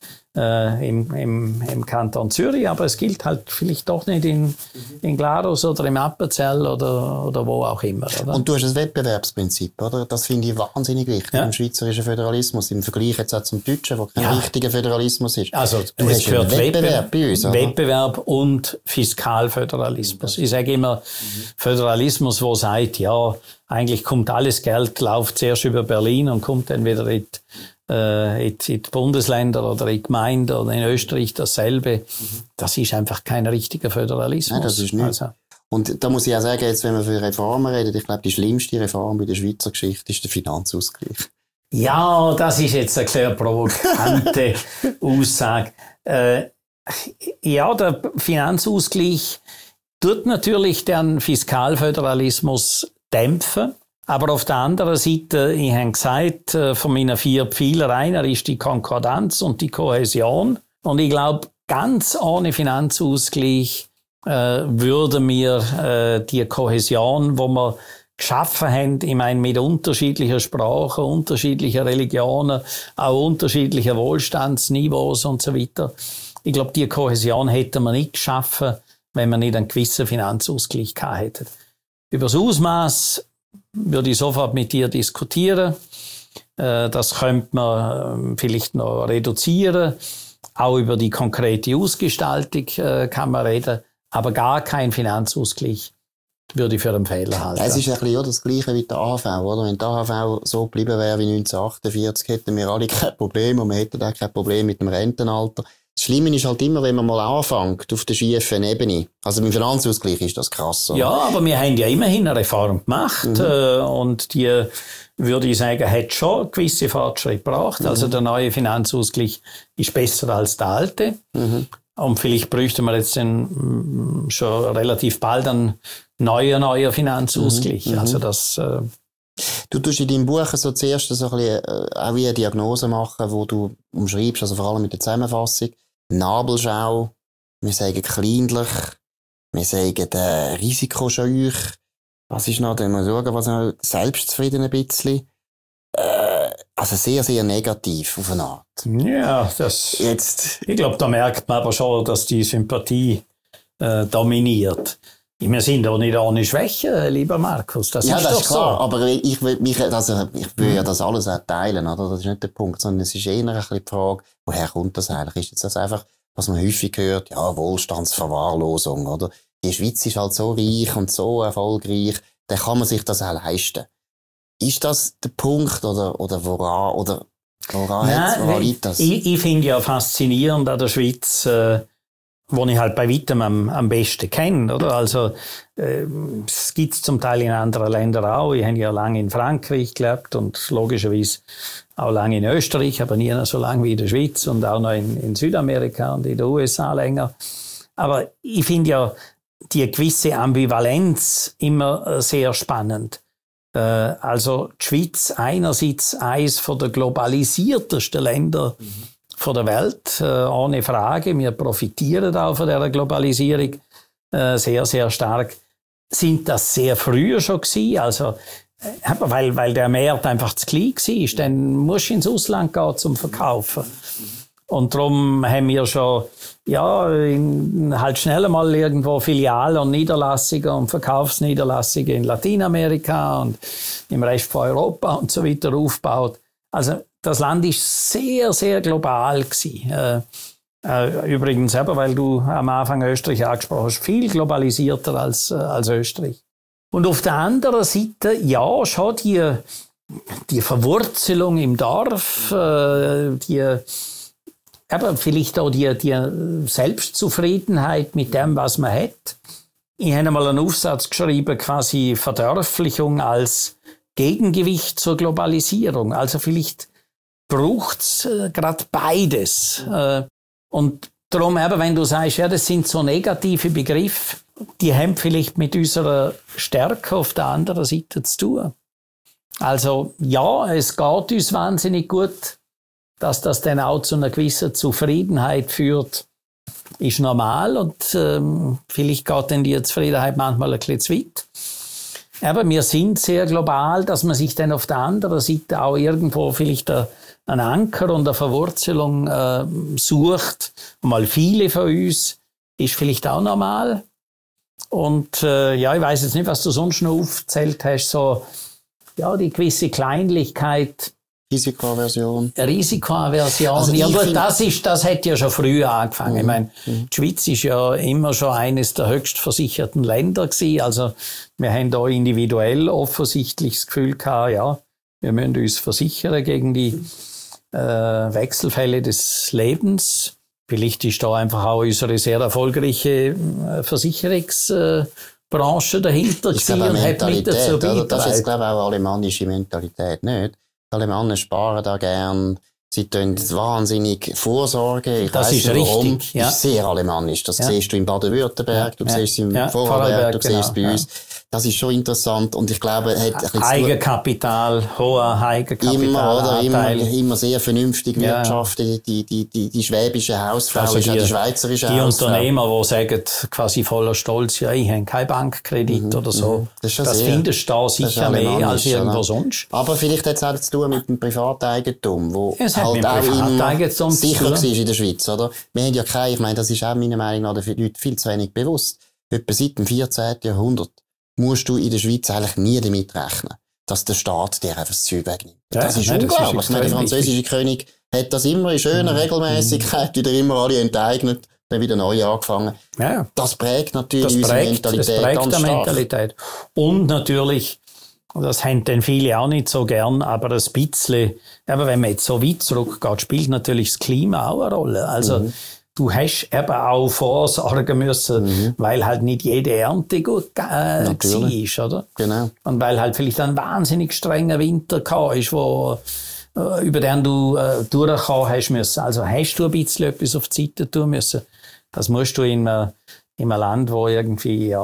im Kanton Zürich, aber es gilt halt vielleicht doch nicht in Glarus oder im Appenzell oder wo auch immer. Oder? Und du hast ein Wettbewerbsprinzip, oder? Das finde ich wahnsinnig wichtig im schweizerischen Föderalismus, im Vergleich jetzt auch zum deutschen, wo kein richtiger Föderalismus ist. Also du hast einen Wettbewerb bei uns, oder? Wettbewerb und Fiskalföderalismus. Ich sage immer, Föderalismus, wo sagt, ja, eigentlich kommt alles Geld, läuft zuerst über Berlin und kommt dann wieder in die Bundesländer oder in die Gemeinden oder in Österreich dasselbe. Das ist einfach kein richtiger Föderalismus. Nein, das ist nicht. Also. Und da muss ich auch sagen, jetzt, wenn wir für Reformen reden, ich glaube, die schlimmste Reform bei der Schweizer Geschichte ist der Finanzausgleich. Ja, das ist jetzt eine sehr provokante Aussage. Ja, der Finanzausgleich tut natürlich den Fiskalföderalismus dämpfen. Aber auf der anderen Seite, ich habe gesagt, von meinen 4 Pfeiler einer ist die Konkordanz und die Kohäsion. Und ich glaube, ganz ohne Finanzausgleich würde wir die Kohäsion, wo wir geschaffen haben, ich meine, mit unterschiedlichen Sprachen, unterschiedlichen Religionen, auch unterschiedlichen Wohlstandsniveaus und so weiter. Ich glaube, die Kohäsion hätten wir nicht geschaffen, wenn wir nicht einen gewissen Finanzausgleich gehabt hätten. Über das Ausmaß würde ich sofort mit dir diskutieren. Das könnte man vielleicht noch reduzieren. Auch über die konkrete Ausgestaltung kann man reden. Aber gar kein Finanzausgleich würde ich für einen Fehler halten. Es ist ein bisschen das Gleiche wie der AHV, oder? Wenn der AHV so geblieben wäre wie 1948, hätten wir alle kein Problem und wir hätten auch kein Problem mit dem Rentenalter. Das Schlimme ist halt immer, wenn man mal anfängt auf der schiefen Ebene. Also beim Finanzausgleich ist das krass. Oder? Ja, aber wir haben ja immerhin eine Reform gemacht und die, würde ich sagen, hat schon gewisse Fortschritte gebracht. Also der neue Finanzausgleich ist besser als der alte. Und vielleicht bräuchte man jetzt schon relativ bald einen neuen Finanzausgleich. Also das... Du tust in deinem Buch so zuerst so ein bisschen, auch wie eine Diagnose machen, wo du umschreibst, also vor allem mit der Zusammenfassung, Nabelschau, wir sagen kleinlich, wir sagen risikoscheu, was ist noch, dann mal schauen, was noch, selbstzufrieden ein bisschen, also sehr, sehr negativ auf eine Art. Ja, ich glaube, da merkt man aber schon, dass die Sympathie dominiert. Wir sind auch nicht ohne Schwäche, lieber Markus. Das ja, ist das doch ist klar. so. Aber ich will ja das alles auch teilen, oder? Das ist nicht der Punkt, sondern es ist eher ein bisschen die Frage, woher kommt das eigentlich? Ist jetzt das einfach, was man häufig hört, ja, Wohlstandsverwahrlosung, oder? Die Schweiz ist halt so reich und so erfolgreich, dann kann man sich das auch leisten. Ist das der Punkt, oder woran liegt das? Ich finde ja faszinierend an der Schweiz, wo ich halt bei weitem am besten kenne, oder? Also, es gibt's zum Teil in anderen Ländern auch. Ich habe ja lange in Frankreich gelebt und logischerweise auch lange in Österreich, aber nie so lange wie in der Schweiz und auch noch in Südamerika und in den USA länger. Aber ich finde ja die gewisse Ambivalenz immer sehr spannend. Also, die Schweiz einerseits eines von der globalisiertesten Länder von der Welt, ohne Frage. Wir profitieren auch von dieser Globalisierung sehr, sehr stark. Sind das sehr früh schon gewesen? Also, weil der Markt einfach zu klein war, dann musst du ins Ausland gehen zum Verkaufen. Und darum haben wir schon, halt schnell mal irgendwo Filialen und Niederlassungen und Verkaufsniederlassungen in Lateinamerika und im Rest von Europa und so weiter aufgebaut. Also, das Land ist sehr, sehr global gewesen. Übrigens, eben, weil du am Anfang Österreich angesprochen hast, viel globalisierter als Österreich. Und auf der anderen Seite, ja, schon die Verwurzelung im Dorf, vielleicht auch die Selbstzufriedenheit mit dem, was man hat. Ich habe einmal einen Aufsatz geschrieben, quasi Verdörflichung als Gegengewicht zur Globalisierung. Also vielleicht braucht's gerade beides. Und darum, wenn du sagst, ja, das sind so negative Begriffe, die haben vielleicht mit unserer Stärke auf der anderen Seite zu tun. Also ja, es geht uns wahnsinnig gut, dass das dann auch zu einer gewissen Zufriedenheit führt, ist normal und vielleicht geht dann die Zufriedenheit manchmal ein bisschen zu weit. Aber wir sind sehr global, dass man sich dann auf der anderen Seite auch irgendwo vielleicht einen Anker und eine Verwurzelung sucht. Mal viele von uns ist vielleicht auch normal. Und ich weiß jetzt nicht, was du sonst noch aufgezählt hast, so die gewisse Kleinlichkeit. Risikoaversion. Also ja gut, das hat ja schon früh angefangen. Ich meine, die Schweiz ist ja immer schon eines der höchst versicherten Länder gewesen. Also wir haben da individuell offensichtlich das Gefühl gehabt, wir müssen uns versichern gegen die Wechselfälle des Lebens. Vielleicht ist da einfach auch unsere sehr erfolgreiche Versicherungsbranche dahinter gewesen und hat mit dazu beigetragen. Das ist, glaube ich, auch alemannische Mentalität, nicht? Die Alemannen sparen da gern. Sie tun wahnsinnig Vorsorge. Das ist richtig. Das ist sehr alemannisch. Das siehst du in Baden-Württemberg, du siehst es im Vorarlberg, du siehst es bei uns. Das ist schon interessant und ich glaube, Eigenkapital, hoher Eigenkapitalanteil. Immer sehr vernünftig wirtschaftet. Die schwäbische Hausfrau also ist auch die schweizerische die Hausfrau. Die Unternehmer, die sagen, quasi voller Stolz, ja, ich habe keinen Bankkredit oder so. Das findest du da sicher mehr als irgendwo sonst. Aber vielleicht hat es auch zu tun mit dem Privateigentum, wo es halt auch immer sicher war in der Schweiz, oder? Wir haben ja keine, ich meine, das ist auch meiner Meinung nach den Leuten viel zu wenig bewusst. Etwa seit dem 14. Jahrhundert musst du in der Schweiz eigentlich nie damit rechnen, dass der Staat dir einfach das Zeug wegnimmt. Das ist unglaublich. Der französische König hat das immer in schöner Regelmäßigkeit wieder immer alle enteignet, dann wieder neu angefangen. Ja. Das prägt natürlich unsere Mentalität ganz stark. Mentalität. Und natürlich, das haben dann viele auch nicht so gern, aber ein bisschen, aber wenn man jetzt so weit zurückgeht, spielt natürlich das Klima auch eine Rolle. Also, du hast eben auch vorsorgen müssen, weil halt nicht jede Ernte gut war, oder? Genau. Und weil halt vielleicht ein wahnsinnig strenger Winter war, über den du durchkommen hast müssen. Also hast du ein bisschen etwas auf die Seite tun müssen. Das musst du in einem Land, wo irgendwie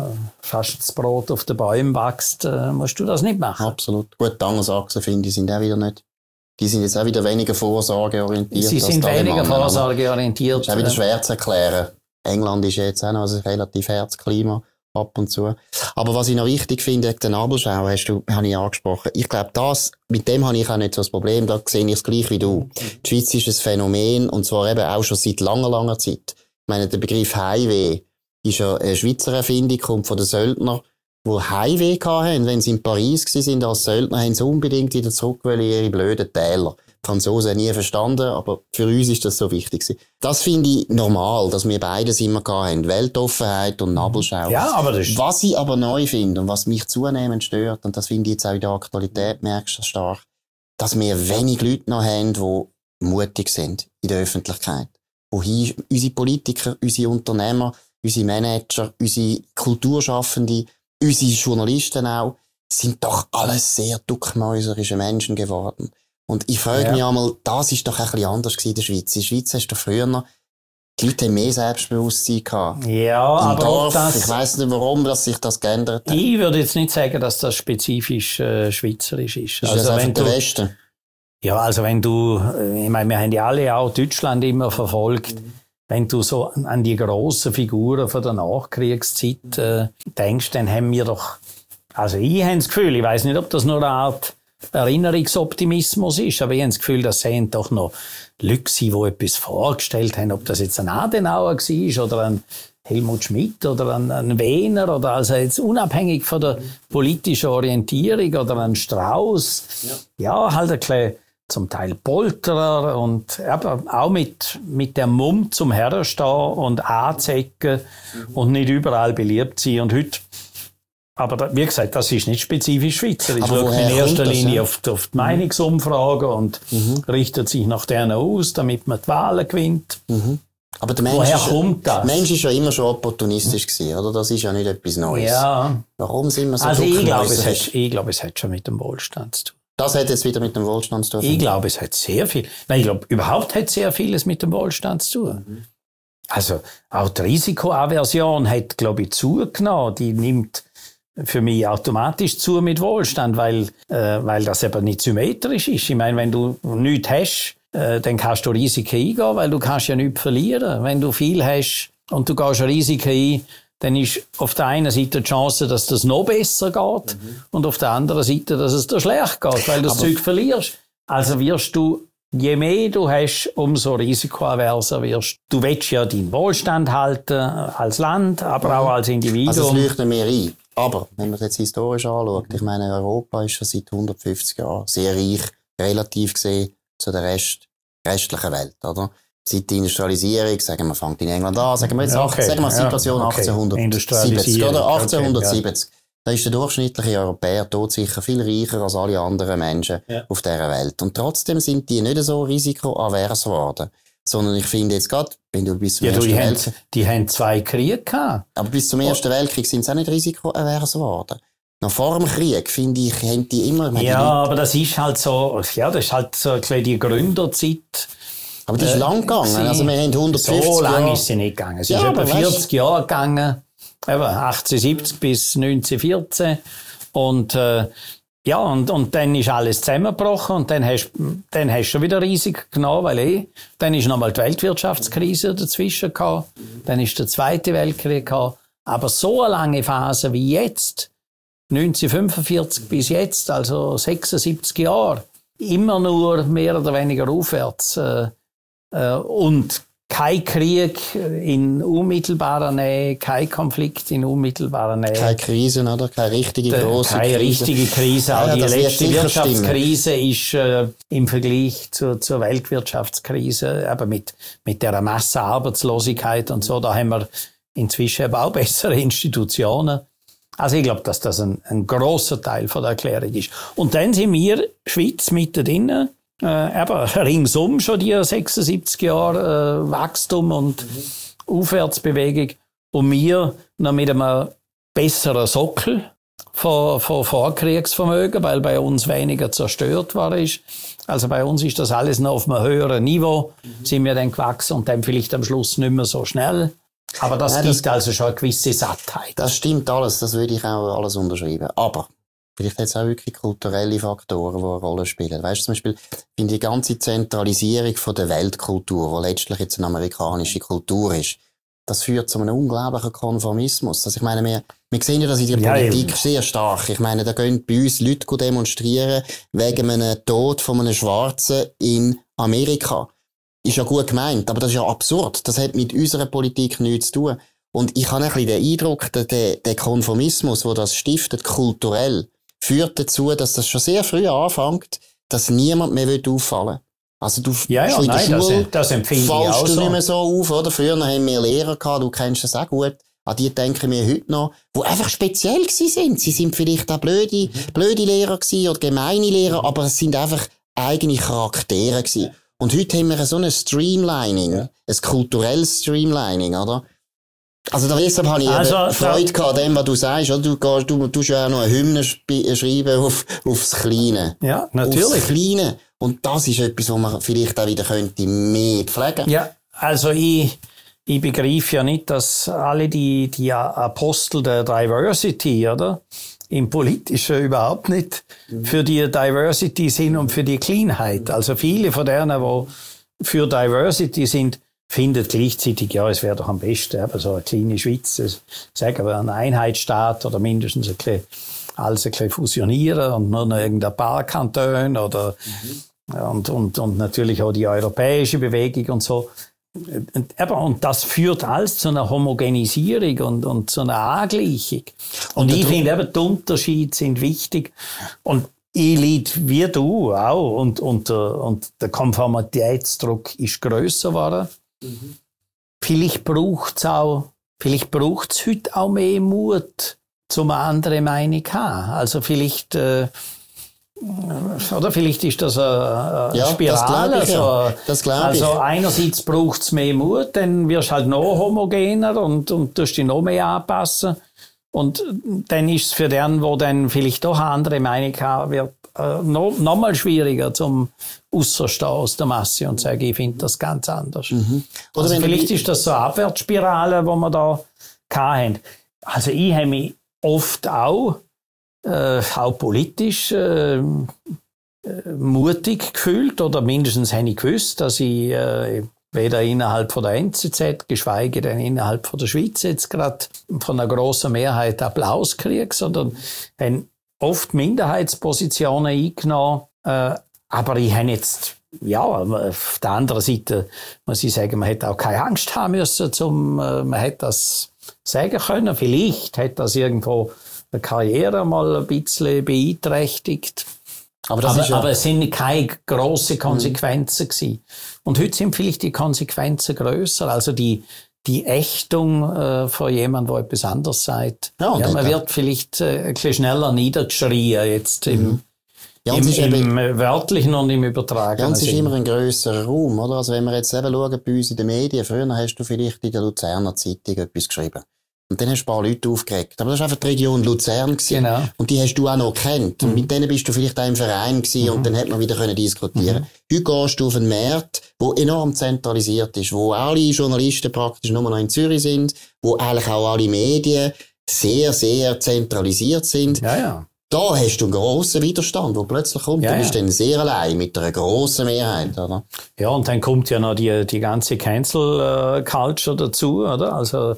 fast das Brot auf den Bäumen wächst, musst du das nicht machen. Absolut. Gut, die Angelsachsen, finde ich, sind auch wieder nicht. Die sind jetzt auch wieder weniger vorsorgeorientiert. Sie sind weniger vorsorgeorientiert. Das ist auch wieder schwer zu erklären. England ist jetzt auch noch ein relativ hartes Klima ab und zu. Aber was ich noch wichtig finde, den Nabelschau habe ich angesprochen. Ich glaube, mit dem habe ich auch nicht so das Problem. Da sehe ich es gleich wie du. Die Schweiz ist ein Phänomen und zwar eben auch schon seit langer, langer Zeit. Ich meine, der Begriff Heimweh ist ja eine Schweizer Erfindung, kommt von den Söldnern, die Heimweh hatten. Wenn sie in Paris waren als Söldner, haben sie unbedingt wieder zurück in ihre blöden Täler. Die Franzosen haben nie verstanden, aber für uns ist das so wichtig gewesen. Das finde ich normal, dass wir beides immer hatten. Weltoffenheit und Nabelschau. Ja, aber das was ich aber neu finde und was mich zunehmend stört, und das finde ich jetzt auch in der Aktualität, merkst du stark, dass wir wenig Leute noch haben, die mutig sind in der Öffentlichkeit. Wohin unsere Politiker, unsere Unternehmer, unsere Manager, unsere Kulturschaffende, unsere Journalisten auch, sind doch alles sehr duckmäuserische Menschen geworden. Und ich frage mich einmal, das ist doch ein bisschen anders gewesen in der Schweiz. In der Schweiz hast du früher noch, die Leute haben mehr Selbstbewusstsein gehabt. Ja, im aber Dorf, ich weiss nicht, warum dass sich das geändert hat. Ich würde jetzt nicht sagen, dass das spezifisch schweizerisch ist. Ist also das wenn der Westen? Ja, also wenn du, ich meine, wir haben ja alle auch Deutschland immer verfolgt. Wenn du so an die grossen Figuren von der Nachkriegszeit denkst, dann haben wir doch, also ich habe das Gefühl, ich weiss nicht, ob das nur eine Art Erinnerungsoptimismus ist, aber ich habe das Gefühl, das sind doch noch Leute, die etwas vorgestellt haben, ob das jetzt ein Adenauer war oder ein Helmut Schmidt oder ein Wehner oder also jetzt unabhängig von der politischen Orientierung oder ein Strauss. Ja, halt ein bisschen zum Teil Polterer und aber auch mit dem Mumm zum Herstehen und anzecken und nicht überall beliebt sein. Und heute, aber wie gesagt, das ist nicht spezifisch schweizerisch. Ich schaue in erster Linie auf die Meinungsumfragen und richtet sich nach denen aus, damit man die Wahlen gewinnt. Aber der Mensch der Mensch ist ja immer schon opportunistisch gewesen, oder? Das ist ja nicht etwas Neues. Ja. Warum sind wir so also ich glaube, es hat schon mit dem Wohlstand zu tun. Das hat jetzt wieder mit dem Wohlstand zu tun? Ich glaube, es hat sehr viel. Nein, ich glaube, überhaupt hat sehr vieles mit dem Wohlstand zu tun. Also auch die Risikoaversion hat, glaube ich, zugenommen. Die nimmt für mich automatisch zu mit Wohlstand, weil das eben nicht symmetrisch ist. Ich meine, wenn du nichts hast, dann kannst du Risiken eingehen, weil du kannst ja nichts verlieren. Wenn du viel hast und du gehst Risiken ein, dann ist auf der einen Seite die Chance, dass das noch besser geht und auf der anderen Seite, dass es dir schlecht geht, weil du das Zeug verlierst. Also wirst du, je mehr du hast, umso risikoaverser wirst. Du willst ja deinen Wohlstand halten als Land, aber auch als Individuum. Also das leuchtet mir ein. Aber wenn man es jetzt historisch anschaut, ich meine, Europa ist schon seit 150 Jahren sehr reich, relativ gesehen, zu der restlichen Welt, oder? Seit der Industrialisierung, sagen wir, fängt in England an, sagen wir jetzt, sagen wir Situation 1870, oder? 1870. Da ist der durchschnittliche Europäer sicher viel reicher als alle anderen Menschen auf dieser Welt. Und trotzdem sind die nicht so risikoavers geworden. Sondern ich finde jetzt gerade, wenn du bis zum Ersten Weltkrieg... Die haben 2 Kriege gehabt. Aber bis zum Ersten Weltkrieg sind sie auch nicht risikoavers geworden. Noch vor dem Krieg, finde ich, haben die immer... Ja, aber das ist halt so, das ist halt so ein bisschen die Gründerzeit. Aber die ist lang gegangen. Also wir haben 150 so Jahre... lang ist sie nicht gegangen. Es ist etwa 40 Jahre gegangen. eben 1870 bis 1914 und und dann ist alles zusammengebrochen und dann hast du schon wieder Risiken genommen, weil dann ist nochmal die Weltwirtschaftskrise dazwischen gehabt, dann ist der Zweite Weltkrieg gehabt, aber so eine lange Phase wie jetzt, 1945 bis jetzt, also 76 Jahre, immer nur mehr oder weniger aufwärts und kein Krieg in unmittelbarer Nähe, kein Konflikt in unmittelbarer Nähe. Keine Krise, oder? Keine richtige grosse Krise. Keine richtige Krise. Auch die letzte Wirtschaftskrise ist im Vergleich zur Weltwirtschaftskrise, aber mit der Massenarbeitslosigkeit und so, da haben wir inzwischen aber auch bessere Institutionen. Also ich glaube, dass das ein grosser Teil von der Erklärung ist. Und dann sind wir, Schweiz, mittendrin, ringsum schon die 76 Jahre Wachstum und Aufwärtsbewegung und wir noch mit einem besseren Sockel von Vorkriegsvermögen, weil bei uns weniger zerstört war ist. Also bei uns ist das alles noch auf einem höheren Niveau, sind wir dann gewachsen und dann vielleicht am Schluss nicht mehr so schnell. Aber das gibt also schon eine gewisse Sattheit. Das stimmt alles, das würde ich auch alles unterschreiben. Aber vielleicht hat es auch wirklich kulturelle Faktoren, die eine Rolle spielen. Weißt du, zum Beispiel, finde die ganze Zentralisierung von der Weltkultur, die letztlich jetzt eine amerikanische Kultur ist, das führt zu einem unglaublichen Konformismus. Also ich meine, wir sehen ja das in der Politik sehr stark. Ich meine, da gehen bei uns Leute demonstrieren wegen einem Tod von einem Schwarzen in Amerika. Ist ja gut gemeint, aber das ist ja absurd. Das hat mit unserer Politik nichts zu tun. Und ich habe ein bisschen den Eindruck, der Konformismus, der das stiftet, kulturell, führt dazu, dass das schon sehr früh anfängt, dass niemand mehr auffallen will. Also du in der Schule das empfinde ich auch fallst du so. nicht mehr so auf, oder? Früher haben wir Lehrer gehabt, du kennst das auch gut, an die denken wir heute noch, die einfach speziell gewesen sind. Sie sind vielleicht auch blöde Lehrer gewesen oder gemeine Lehrer, aber es sind einfach eigene Charaktere gewesen. Und heute haben wir so ein Streamlining, ein kulturelles Streamlining, oder? Also deshalb habe ich Freude gehabt, dem, was du sagst. Oder? Du tust ja auch noch eine Hymne schreiben aufs Kleine. Ja, natürlich. Aufs Kleine. Und das ist etwas, was man vielleicht auch wieder könnte mehr pflegen. Ja, also ich begreife ja nicht, dass alle die Apostel der Diversity, oder? Im Politischen überhaupt nicht für die Diversity sind und für die Cleanheit. Also viele von denen, die für Diversity sind, finden gleichzeitig, ja, es wäre doch am besten, aber so eine kleine Schweiz, sagen wir, ein Einheitsstaat oder mindestens alles ein bisschen fusionieren und nur noch irgendein paar Kantone oder, und natürlich auch die europäische Bewegung und so. Und das führt alles zu einer Homogenisierung und zu einer Angleichung. Und ich finde eben, die Unterschiede sind wichtig. Und ich leide wie du auch. Und der Konformitätsdruck ist grösser geworden. Vielleicht braucht es heute auch mehr Mut, zum eine andere Meinung zu haben. Also vielleicht ist das eine Spirale. Das glaube ich. Also einerseits braucht es mehr Mut, dann wirst du halt noch homogener und tust dich noch mehr anpassen. Und dann ist es für den, der dann vielleicht doch eine andere Meinung haben wird, noch mal schwieriger zum Ausserstehen aus der Masse und sagen, ich finde das ganz anders. Oder also vielleicht ist das so eine Abwärtsspirale, die wir da hatten. Also ich habe mich oft auch politisch mutig gefühlt oder mindestens habe ich gewusst, dass ich weder innerhalb von der NZZ, geschweige denn innerhalb von der Schweiz jetzt gerade von einer grossen Mehrheit Applaus kriege, sondern haben oft Minderheitspositionen eingenommen. Aber ich habe jetzt, auf der anderen Seite muss ich sagen, man hätte auch keine Angst haben müssen, man hätte das sagen können. Vielleicht hätte das irgendwo eine Karriere mal ein bisschen beeinträchtigt. Aber es sind keine grossen Konsequenzen gewesen. Und heute sind vielleicht die Konsequenzen grösser. Also die Ächtung von jemandem, der etwas anderes sagt. Man wird vielleicht ein bisschen schneller niedergeschrien jetzt im wörtlichen und im übertragenen. Ja, und es ist immer ein grösserer Raum, oder? Also wenn wir jetzt eben schauen, bei uns in den Medien, früher hast du vielleicht in der Luzerner Zeitung etwas geschrieben. Und dann hast du ein paar Leute aufgeregt. Aber das war einfach die Region Luzern gewesen. Genau. Und die hast du auch noch gekannt. Und mit denen bist du vielleicht auch im Verein gewesen und dann hat man wieder können diskutieren. Heute gehst du auf einen Markt, der enorm zentralisiert ist, wo alle Journalisten praktisch nur noch in Zürich sind, wo eigentlich auch alle Medien sehr, sehr zentralisiert sind. Ja, ja. Da hast du einen grossen Widerstand, der plötzlich kommt. Ja, du bist dann sehr allein mit einer grossen Mehrheit, oder? Ja, und dann kommt ja noch die ganze Cancel-Culture dazu, oder? Also,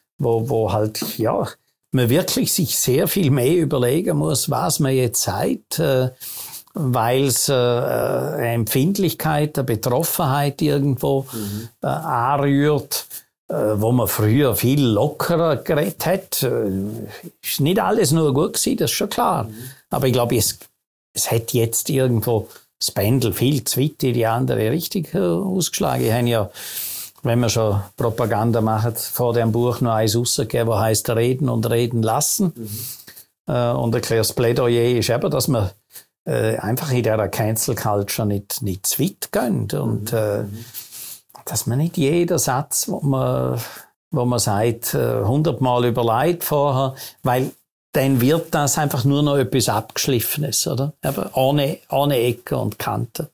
wo halt, ja, man wirklich sich sehr viel mehr überlegen muss, was man jetzt sagt, weil es eine Empfindlichkeit, eine Betroffenheit irgendwo anrührt, wo man früher viel lockerer geredet hat. Ist nicht alles nur gut gewesen, das ist schon klar. Aber ich glaube, es hat jetzt irgendwo das Pendel viel zu weit in die andere Richtung ausgeschlagen. Ich habe ja, wenn wir schon Propaganda machen, vor dem Buch noch eins rausgegeben, das heisst «Reden und reden lassen». Und das Plädoyer ist eben, dass man einfach in dieser Cancel Culture nicht zu weit gehen. Und dass man nicht jeden Satz, wo man sagt, 100-mal überlegt vorher, weil dann wird das einfach nur noch etwas Abgeschliffenes, oder? Aber ohne Ecken und Kanten.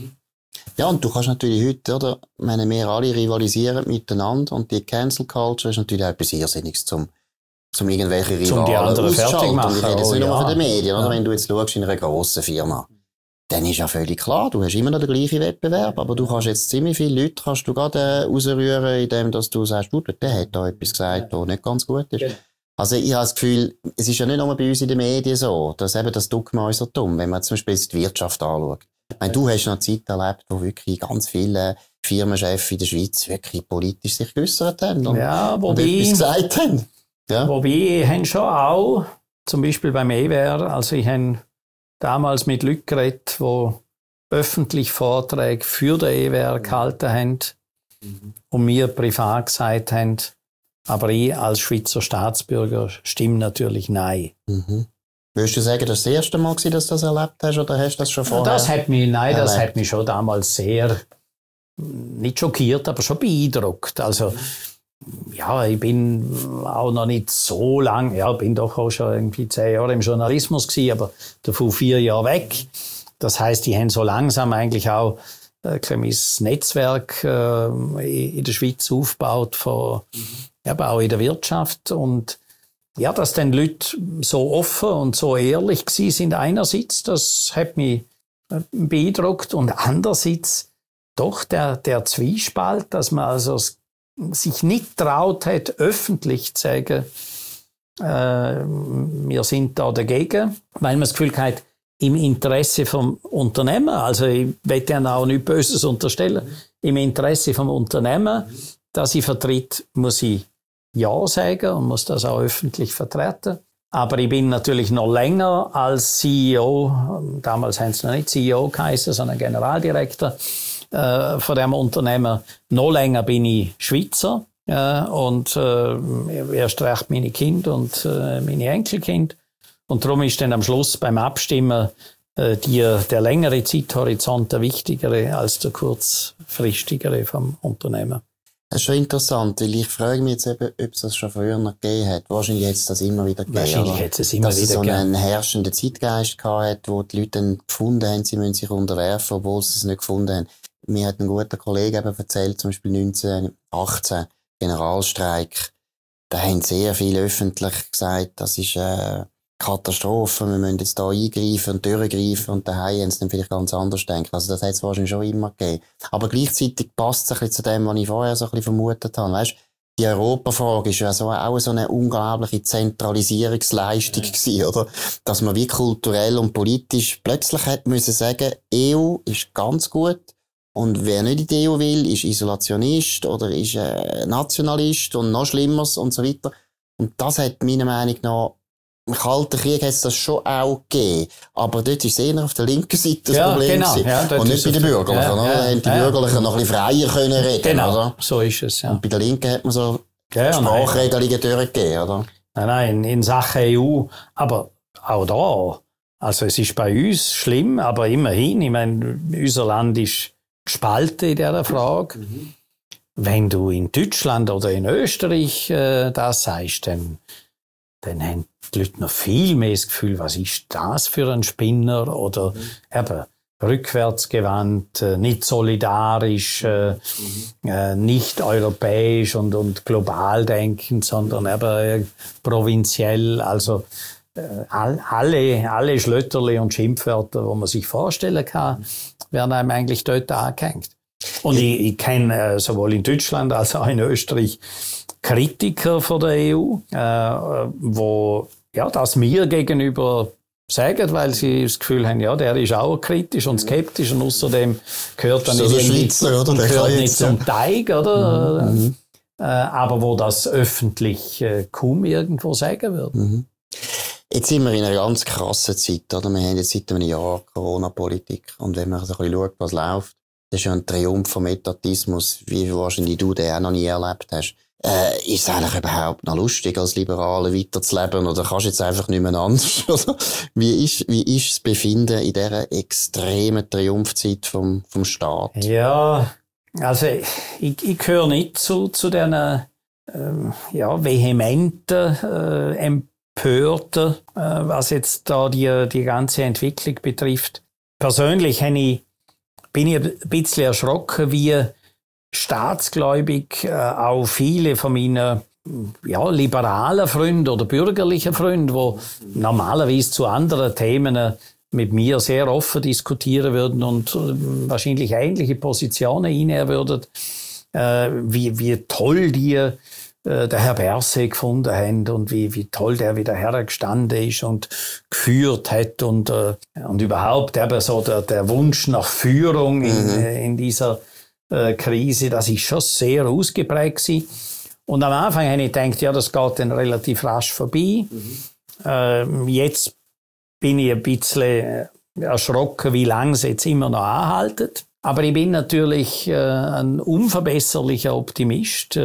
Ja, und du kannst natürlich heute, oder? Ich meine, wir alle rivalisieren miteinander und die Cancel Culture ist natürlich auch etwas Irrsinniges zum irgendwelche Rivalen die anderen fertig auszuschalten. machen. Und ich rede jetzt nicht nur von den Medien, oder? Ja. Wenn du jetzt schaust in einer grossen Firma, dann ist ja völlig klar, du hast immer noch den gleichen Wettbewerb, aber du kannst jetzt ziemlich viele Leute kannst du gerade rausrühren, indem dass du sagst, der hat da etwas gesagt, das nicht ganz gut ist. Genau. Also ich habe das Gefühl, es ist ja nicht nur bei uns in den Medien so, dass eben das Dogma ist so dumm, wenn man zum Beispiel die Wirtschaft anschaut. Ich meine, du hast noch eine Zeit erlebt, wo wirklich ganz viele Firmenchefs in der Schweiz wirklich politisch sich geäussert haben und, Ja, und etwas gesagt haben. Ja. Wobei, ich habe schon auch, zum Beispiel beim EWR, also ich habe damals mit Leuten geredet, die öffentlich Vorträge für den EWR gehalten haben und mir privat gesagt haben, aber ich als Schweizer Staatsbürger stimme natürlich nein. Würdest du sagen, das erste Mal gewesen, dass du das erlebt hast, oder hast du das schon vorher? Das hat mich schon damals sehr, nicht schockiert, aber schon beeindruckt. Also, ja, ich bin auch noch nicht so lang, ja, bin doch auch schon irgendwie 10 Jahre im Journalismus gewesen, aber davon 4 Jahre weg. Das heisst, die haben so langsam eigentlich auch mein Netzwerk in der Schweiz aufgebaut, aber auch in der Wirtschaft. Und ja, dass dann Leute so offen und so ehrlich gewesen sind einerseits, das hat mich beeindruckt, und andererseits doch der Zwiespalt, dass man also sich nicht traut hat, öffentlich zu sagen, wir sind da dagegen, weil man das Gefühl hat, im Interesse vom Unternehmen, also ich will ja auch nichts Böses unterstellen, im Interesse vom Unternehmen, das ich vertritt, muss ich Ja sagen und muss das auch öffentlich vertreten. Aber ich bin natürlich noch länger als CEO, damals haben es noch nicht CEO geheißen, sondern Generaldirektor von dem Unternehmen. Noch länger bin ich Schweizer und erst recht meine Kinder und meine Enkelkinder. Und darum ist dann am Schluss beim Abstimmen der längere Zeithorizont der wichtigere als der kurzfristigere vom Unternehmen. Das ist schon interessant, weil ich frage mich jetzt eben, ob es das schon früher noch gegeben hat. Wahrscheinlich hat es das immer wieder gegeben. Wahrscheinlich hat es immer wieder gegeben. Dass es so einen herrschenden Zeitgeist gehabt hat, wo die Leute dann gefunden haben, sie müssen sich unterwerfen, obwohl sie es nicht gefunden haben. Mir hat ein guter Kollege eben erzählt, zum Beispiel 1918, Generalstreik. Da haben sehr viele öffentlich gesagt, das ist Katastrophe, wir müssen jetzt da eingreifen und durchgreifen, und daheim haben sie dann vielleicht ganz anders gedacht. Also das hat es wahrscheinlich schon immer gegeben. Aber gleichzeitig passt es ein bisschen zu dem, was ich vorher so ein bisschen vermutet habe. Weißt, die Europafrage ist ja auch so eine unglaubliche Zentralisierungsleistung gewesen, oder? Dass man wie kulturell und politisch plötzlich hat müssen sagen, EU ist ganz gut, und wer nicht in die EU will, ist Isolationist oder ist Nationalist und noch Schlimmeres und so weiter. Und das hat meiner Meinung nach im Kalten Krieg hat es das schon auch gegeben. Aber dort ist es eher auf der linken Seite das Problem gewesen. Ja, und nicht bei den Bürgerlichen. Da haben die Bürgerlichen noch ein bisschen freier können reden, genau, oder? So ist es, ja. Und bei der Linken hat man so Sprachregelungen durchgegeben, oder? Nein, in Sachen EU. Aber auch da. Also es ist bei uns schlimm, aber immerhin. Ich meine, unser Land ist gespalten in dieser Frage. wenn du in Deutschland oder in Österreich das sagst, dann haben die Leute noch viel mehr das Gefühl, was ist das für ein Spinner oder eben rückwärtsgewandt, nicht solidarisch, nicht europäisch und global denkend, sondern eben provinziell. Also alle Schlötterli und Schimpfwörter, die man sich vorstellen kann, werden einem eigentlich dort angehängt. Und ich kenne sowohl in Deutschland als auch in Österreich Kritiker von der EU, wo das mir gegenüber sagen, weil sie das Gefühl haben, ja, der ist auch kritisch und skeptisch und außerdem gehört dann nicht zum Teig, oder? Aber wo das öffentlich kaum irgendwo sagen würde. Jetzt sind wir in einer ganz krassen Zeit, oder? Wir haben jetzt seit einem Jahr Corona-Politik und wenn man so ein bisschen schaut, was läuft, das ist ja ein Triumph vom Etatismus, wie wahrscheinlich du den auch noch nie erlebt hast. Ist es eigentlich überhaupt noch lustig, als Liberale weiterzuleben? Oder kannst du jetzt einfach nicht mehr anders? Wie ist das Befinden in dieser extremen Triumphzeit vom Staat? Ja, also ich gehöre nicht zu diesen vehementen, empörten, was jetzt da die ganze Entwicklung betrifft. Persönlich bin ich ein bisschen erschrocken, wie staatsgläubig auch viele von meinen liberalen Freunden oder bürgerlichen Freunden, die normalerweise zu anderen Themen mit mir sehr offen diskutieren würden und wahrscheinlich ähnliche Positionen einnehmen würden, wie toll die der Herr Berset gefunden haben und wie toll der wieder hergestanden ist und geführt hat und überhaupt eben so der Wunsch nach Führung in dieser Krise, das ist schon sehr ausgeprägt gewesen. Und am Anfang habe ich gedacht, ja, das geht dann relativ rasch vorbei. Jetzt bin ich ein bisschen erschrocken, wie lange es jetzt immer noch anhaltet. Aber ich bin natürlich ein unverbesserlicher Optimist.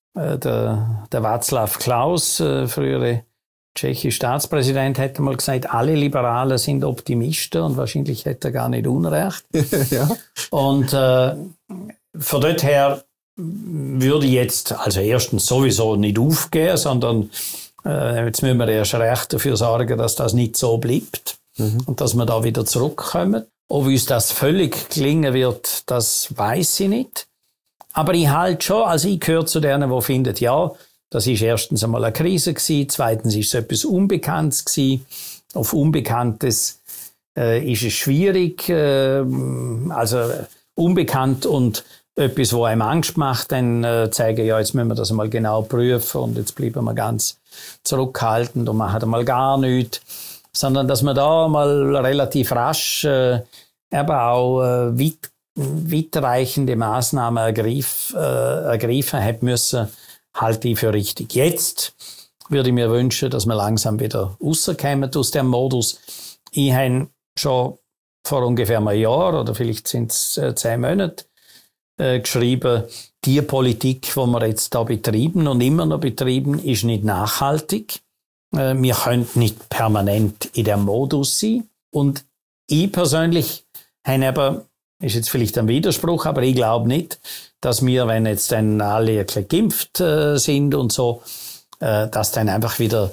Der Václav Klaus, frühere tschechische Staatspräsident, hat mal gesagt, alle Liberalen sind Optimisten und wahrscheinlich hätte er gar nicht Unrecht. Ja. Und von dort her würde ich jetzt also erstens sowieso nicht aufgeben, sondern jetzt müssen wir erst recht dafür sorgen, dass das nicht so bleibt und dass wir da wieder zurückkommen. Ob uns das völlig gelingen wird, das weiss ich nicht. Aber ich halte schon, also ich gehöre zu denen, die finden, ja, das ist erstens einmal eine Krise gewesen, zweitens ist es etwas Unbekanntes gewesen. Auf Unbekanntes ist es schwierig, also unbekannt und etwas, wo einem Angst macht, dann zeigen, ja, jetzt müssen wir das einmal genau prüfen und jetzt bleiben wir ganz zurückhaltend und machen einmal gar nichts. Sondern, dass man da mal relativ rasch eben auch weitreichende Maßnahmen ergreifen hat müssen, halte ich für richtig. Jetzt würde ich mir wünschen, dass wir langsam wieder rauskommen aus dem Modus. Ich habe schon vor ungefähr einem Jahr, oder vielleicht sind es 10 Monate, geschrieben, die Politik, die wir jetzt da betreiben und immer noch betreiben, ist nicht nachhaltig. Wir können nicht permanent in dem Modus sein. Und ich persönlich habe eben, ist jetzt vielleicht ein Widerspruch, aber ich glaube nicht, dass wir, wenn jetzt dann alle ein bisschen geimpft sind und so, dass dann einfach wieder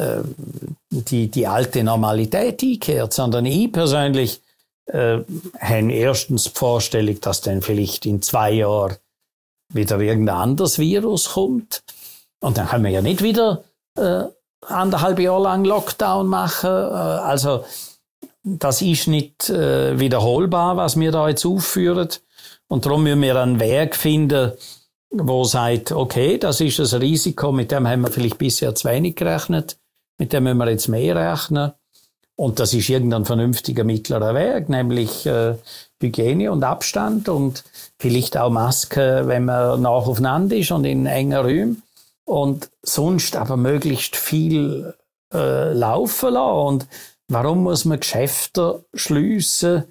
die alte Normalität einkehrt, sondern ich persönlich habe erstens die Vorstellung, dass dann vielleicht in 2 Jahren wieder irgendein anderes Virus kommt und dann können wir ja nicht wieder 1,5 Jahre lang Lockdown machen. Also das ist nicht wiederholbar, was wir da jetzt aufführen. Und darum müssen wir einen Weg finden, wo sagt, okay, das ist ein Risiko, mit dem haben wir vielleicht bisher zu wenig gerechnet, mit dem müssen wir jetzt mehr rechnen. Und das ist irgendein vernünftiger mittlerer Weg, nämlich Hygiene und Abstand und vielleicht auch Masken, wenn man nah aufeinander ist und in engen Räumen. Und sonst aber möglichst viel laufen lassen. Und warum muss man Geschäfte schliessen,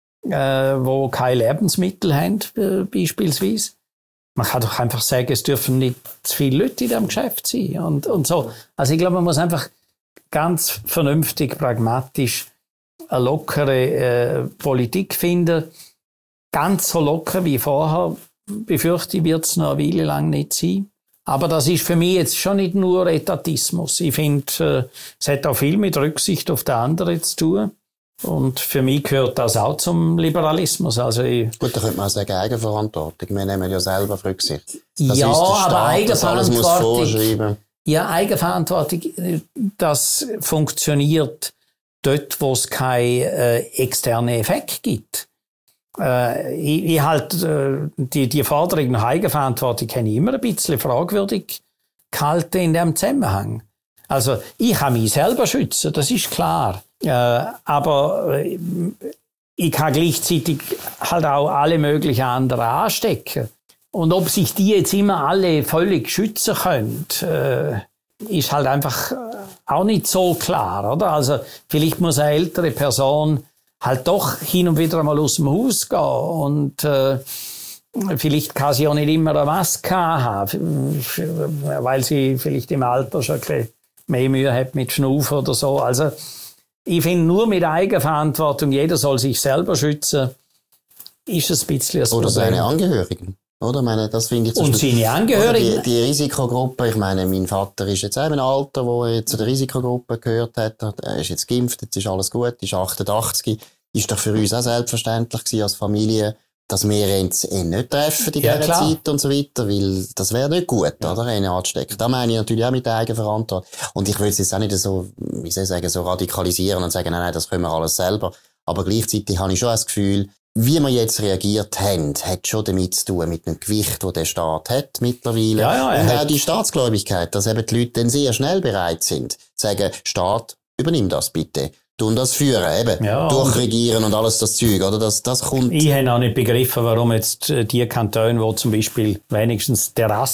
wo keine Lebensmittel haben, beispielsweise? Man kann doch einfach sagen, es dürfen nicht zu viele Leute in diesem Geschäft sein. Und so. Also ich glaube, man muss einfach ganz vernünftig, pragmatisch eine lockere Politik finden. Ganz so locker wie vorher befürchte ich, wird es noch eine Weile lang nicht sein. Aber das ist für mich jetzt schon nicht nur Etatismus. Ich finde, es hat auch viel mit Rücksicht auf den anderen zu tun. Und für mich gehört das auch zum Liberalismus. Also gut, da könnte man auch sagen, Eigenverantwortung. Wir nehmen ja selber Rücksicht. Das ja, ist der Staat, aber Eigenverantwortung. Ja, Eigenverantwortung, das funktioniert dort, wo es keinen externen Effekt gibt. Ich halte die Forderung nach Eigenverantwortung habe ich immer ein bisschen fragwürdig gehalten in diesem Zusammenhang. Also ich kann mich selber schützen, das ist klar. Aber ich kann gleichzeitig halt auch alle möglichen anderen anstecken. Und ob sich die jetzt immer alle völlig schützen können, ist halt einfach auch nicht so klar, oder? Also vielleicht muss eine ältere Person halt doch hin und wieder einmal aus dem Haus gehen und vielleicht kann sie auch nicht immer eine Maske haben, weil sie vielleicht im Alter schon ein bisschen mehr Mühe hat mit Schnaufen oder so. Also ich finde, nur mit Eigenverantwortung, jeder soll sich selber schützen, ist es ein bisschen das Problem. Oder seine Angehörigen. Oder? Ich meine, das finde ich und seine Angehörigen. Die Risikogruppe, ich meine, mein Vater ist jetzt auch im Alter, wo er zu der Risikogruppe gehört hat. Er ist jetzt geimpft, jetzt ist alles gut, ist 88. Ist doch für uns auch selbstverständlich gewesen als Familie, dass wir uns nicht treffen in dieser Zeit und so weiter, weil das wäre nicht gut, oder? Ihn anzustecken. Da meine ich natürlich auch mit der Eigenverantwortung. Und ich will es jetzt auch nicht so, wie soll ich sagen, so radikalisieren und sagen, nein, das können wir alles selber. Aber gleichzeitig habe ich schon das Gefühl, wie wir jetzt reagiert haben, hat schon damit zu tun, mit dem Gewicht, das der Staat hat mittlerweile. Und auch die Staatsgläubigkeit, dass eben die Leute dann sehr schnell bereit sind, zu sagen, Staat, übernimm das bitte. Tun das führen, eben. Durchregieren und alles das Zeug, oder? Das kommt. Ich habe auch nicht begriffen, warum jetzt die Kantone, wo zum Beispiel wenigstens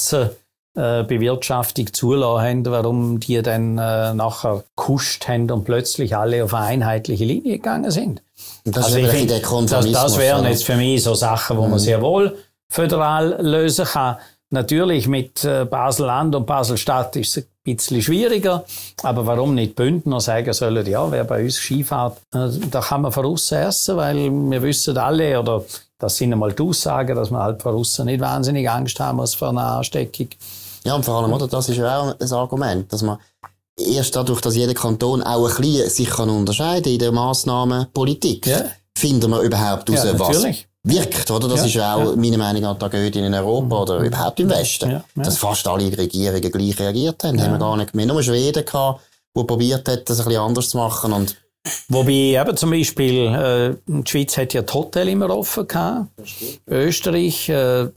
Terrassenbewirtschaftung zulassen haben, warum die dann nachher gekuscht haben und plötzlich alle auf eine einheitliche Linie gegangen sind. Das also ich finde, der Konformismus. Das wären jetzt für mich so Sachen, wo man sehr wohl föderal lösen kann. Natürlich mit Basel-Land und Basel-Stadt ist es ein bisschen schwieriger. Aber warum nicht Bündner sagen sollen, ja, wer bei uns Skifahrt, da kann man von aussen essen, weil wir wissen alle, oder das sind einmal die Aussagen, dass man halt von aussen nicht wahnsinnig Angst haben muss vor einer Ansteckung. Ja, und vor allem, oder, das ist ja auch ein Argument, dass man erst dadurch, dass jeder Kanton auch ein bisschen sich kann unterscheiden in der Massnahmenpolitik, finden wir überhaupt heraus, was wirkt, oder? Das ist ja auch meine Meinung nach Tragödie in Europa oder überhaupt im Westen. Dass fast alle Regierungen gleich reagiert haben, haben wir gar nicht mehr. Nur Schweden gehabt, der probiert hat, das ein bisschen anders zu machen. Und wobei eben zum Beispiel, die Schweiz hat ja das Hotel immer offen gehabt. Österreich,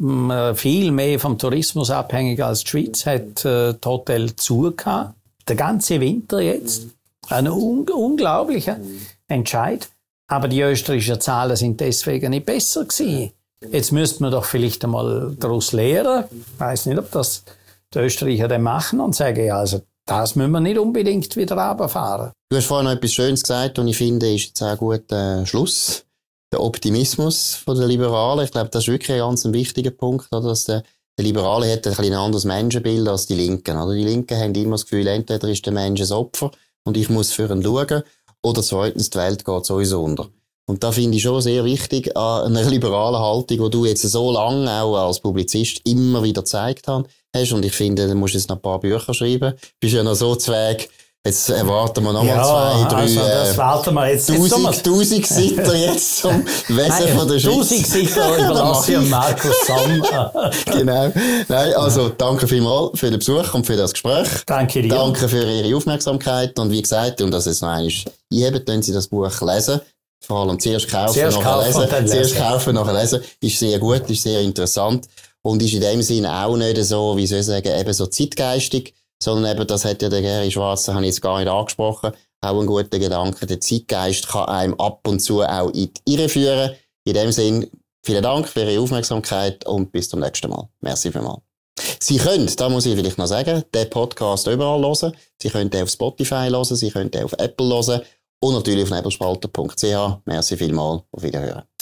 viel mehr vom Tourismus abhängig als die Schweiz, hat das Hotel zu gehabt. Der ganze Winter jetzt. Ein unglaublicher Entscheid. Aber die österreichischen Zahlen sind deswegen nicht besser gewesen. Jetzt müsste man doch vielleicht einmal daraus lernen. Ich weiss nicht, ob das die Österreicher dann machen und sagen, ja, also das müssen wir nicht unbedingt wieder runterfahren. Du hast vorhin noch etwas Schönes gesagt und ich finde, ist jetzt auch ein guter Schluss. Der Optimismus der Liberalen. Ich glaube, das ist wirklich ein ganz wichtiger Punkt, oder? Dass der Liberale hat ein bisschen ein anderes Menschenbild als die Linken. Oder? Die Linken haben immer das Gefühl, entweder ist der Mensch ein Opfer und ich muss für ihn schauen, oder zweitens, die Welt geht sowieso unter. Und da finde ich schon sehr wichtig an einer liberalen Haltung, die du jetzt so lange auch als Publizist immer wieder gezeigt hast. Und ich finde, du musst jetzt noch ein paar Bücher schreiben. Du bist ja noch so zweig. Jetzt erwarten wir nochmal 2, 3, also das warten wir jetzt. 1000 Seiten jetzt zum Wesen von der Schweiz. 1000 Seiten überlasse ich Markus Somm. Genau. Nein, also danke vielmals für den Besuch und für das Gespräch. Danke dir. Danke für Ihre Aufmerksamkeit. Und wie gesagt, und das jetzt noch einmal einheben, können Sie das Buch lesen. Vor allem zuerst kaufen, nachher lesen. Zuerst kaufen, nachher lesen. Ist sehr gut, ist sehr interessant. Und ist in dem Sinne auch nicht so, wie soll ich sagen, eben so zeitgeistig, sondern eben, das hat ja der Geri Schwarz, habe ich jetzt gar nicht angesprochen, auch ein guter Gedanke. Der Zeitgeist kann einem ab und zu auch in die Irre führen. In dem Sinne, vielen Dank für Ihre Aufmerksamkeit und bis zum nächsten Mal. Merci vielmals. Sie können, da muss ich vielleicht noch sagen, den Podcast überall hören. Sie können den auf Spotify hören, Sie können den auf Apple hören und natürlich auf nebelspalter.ch. Merci vielmals. Auf Wiederhören.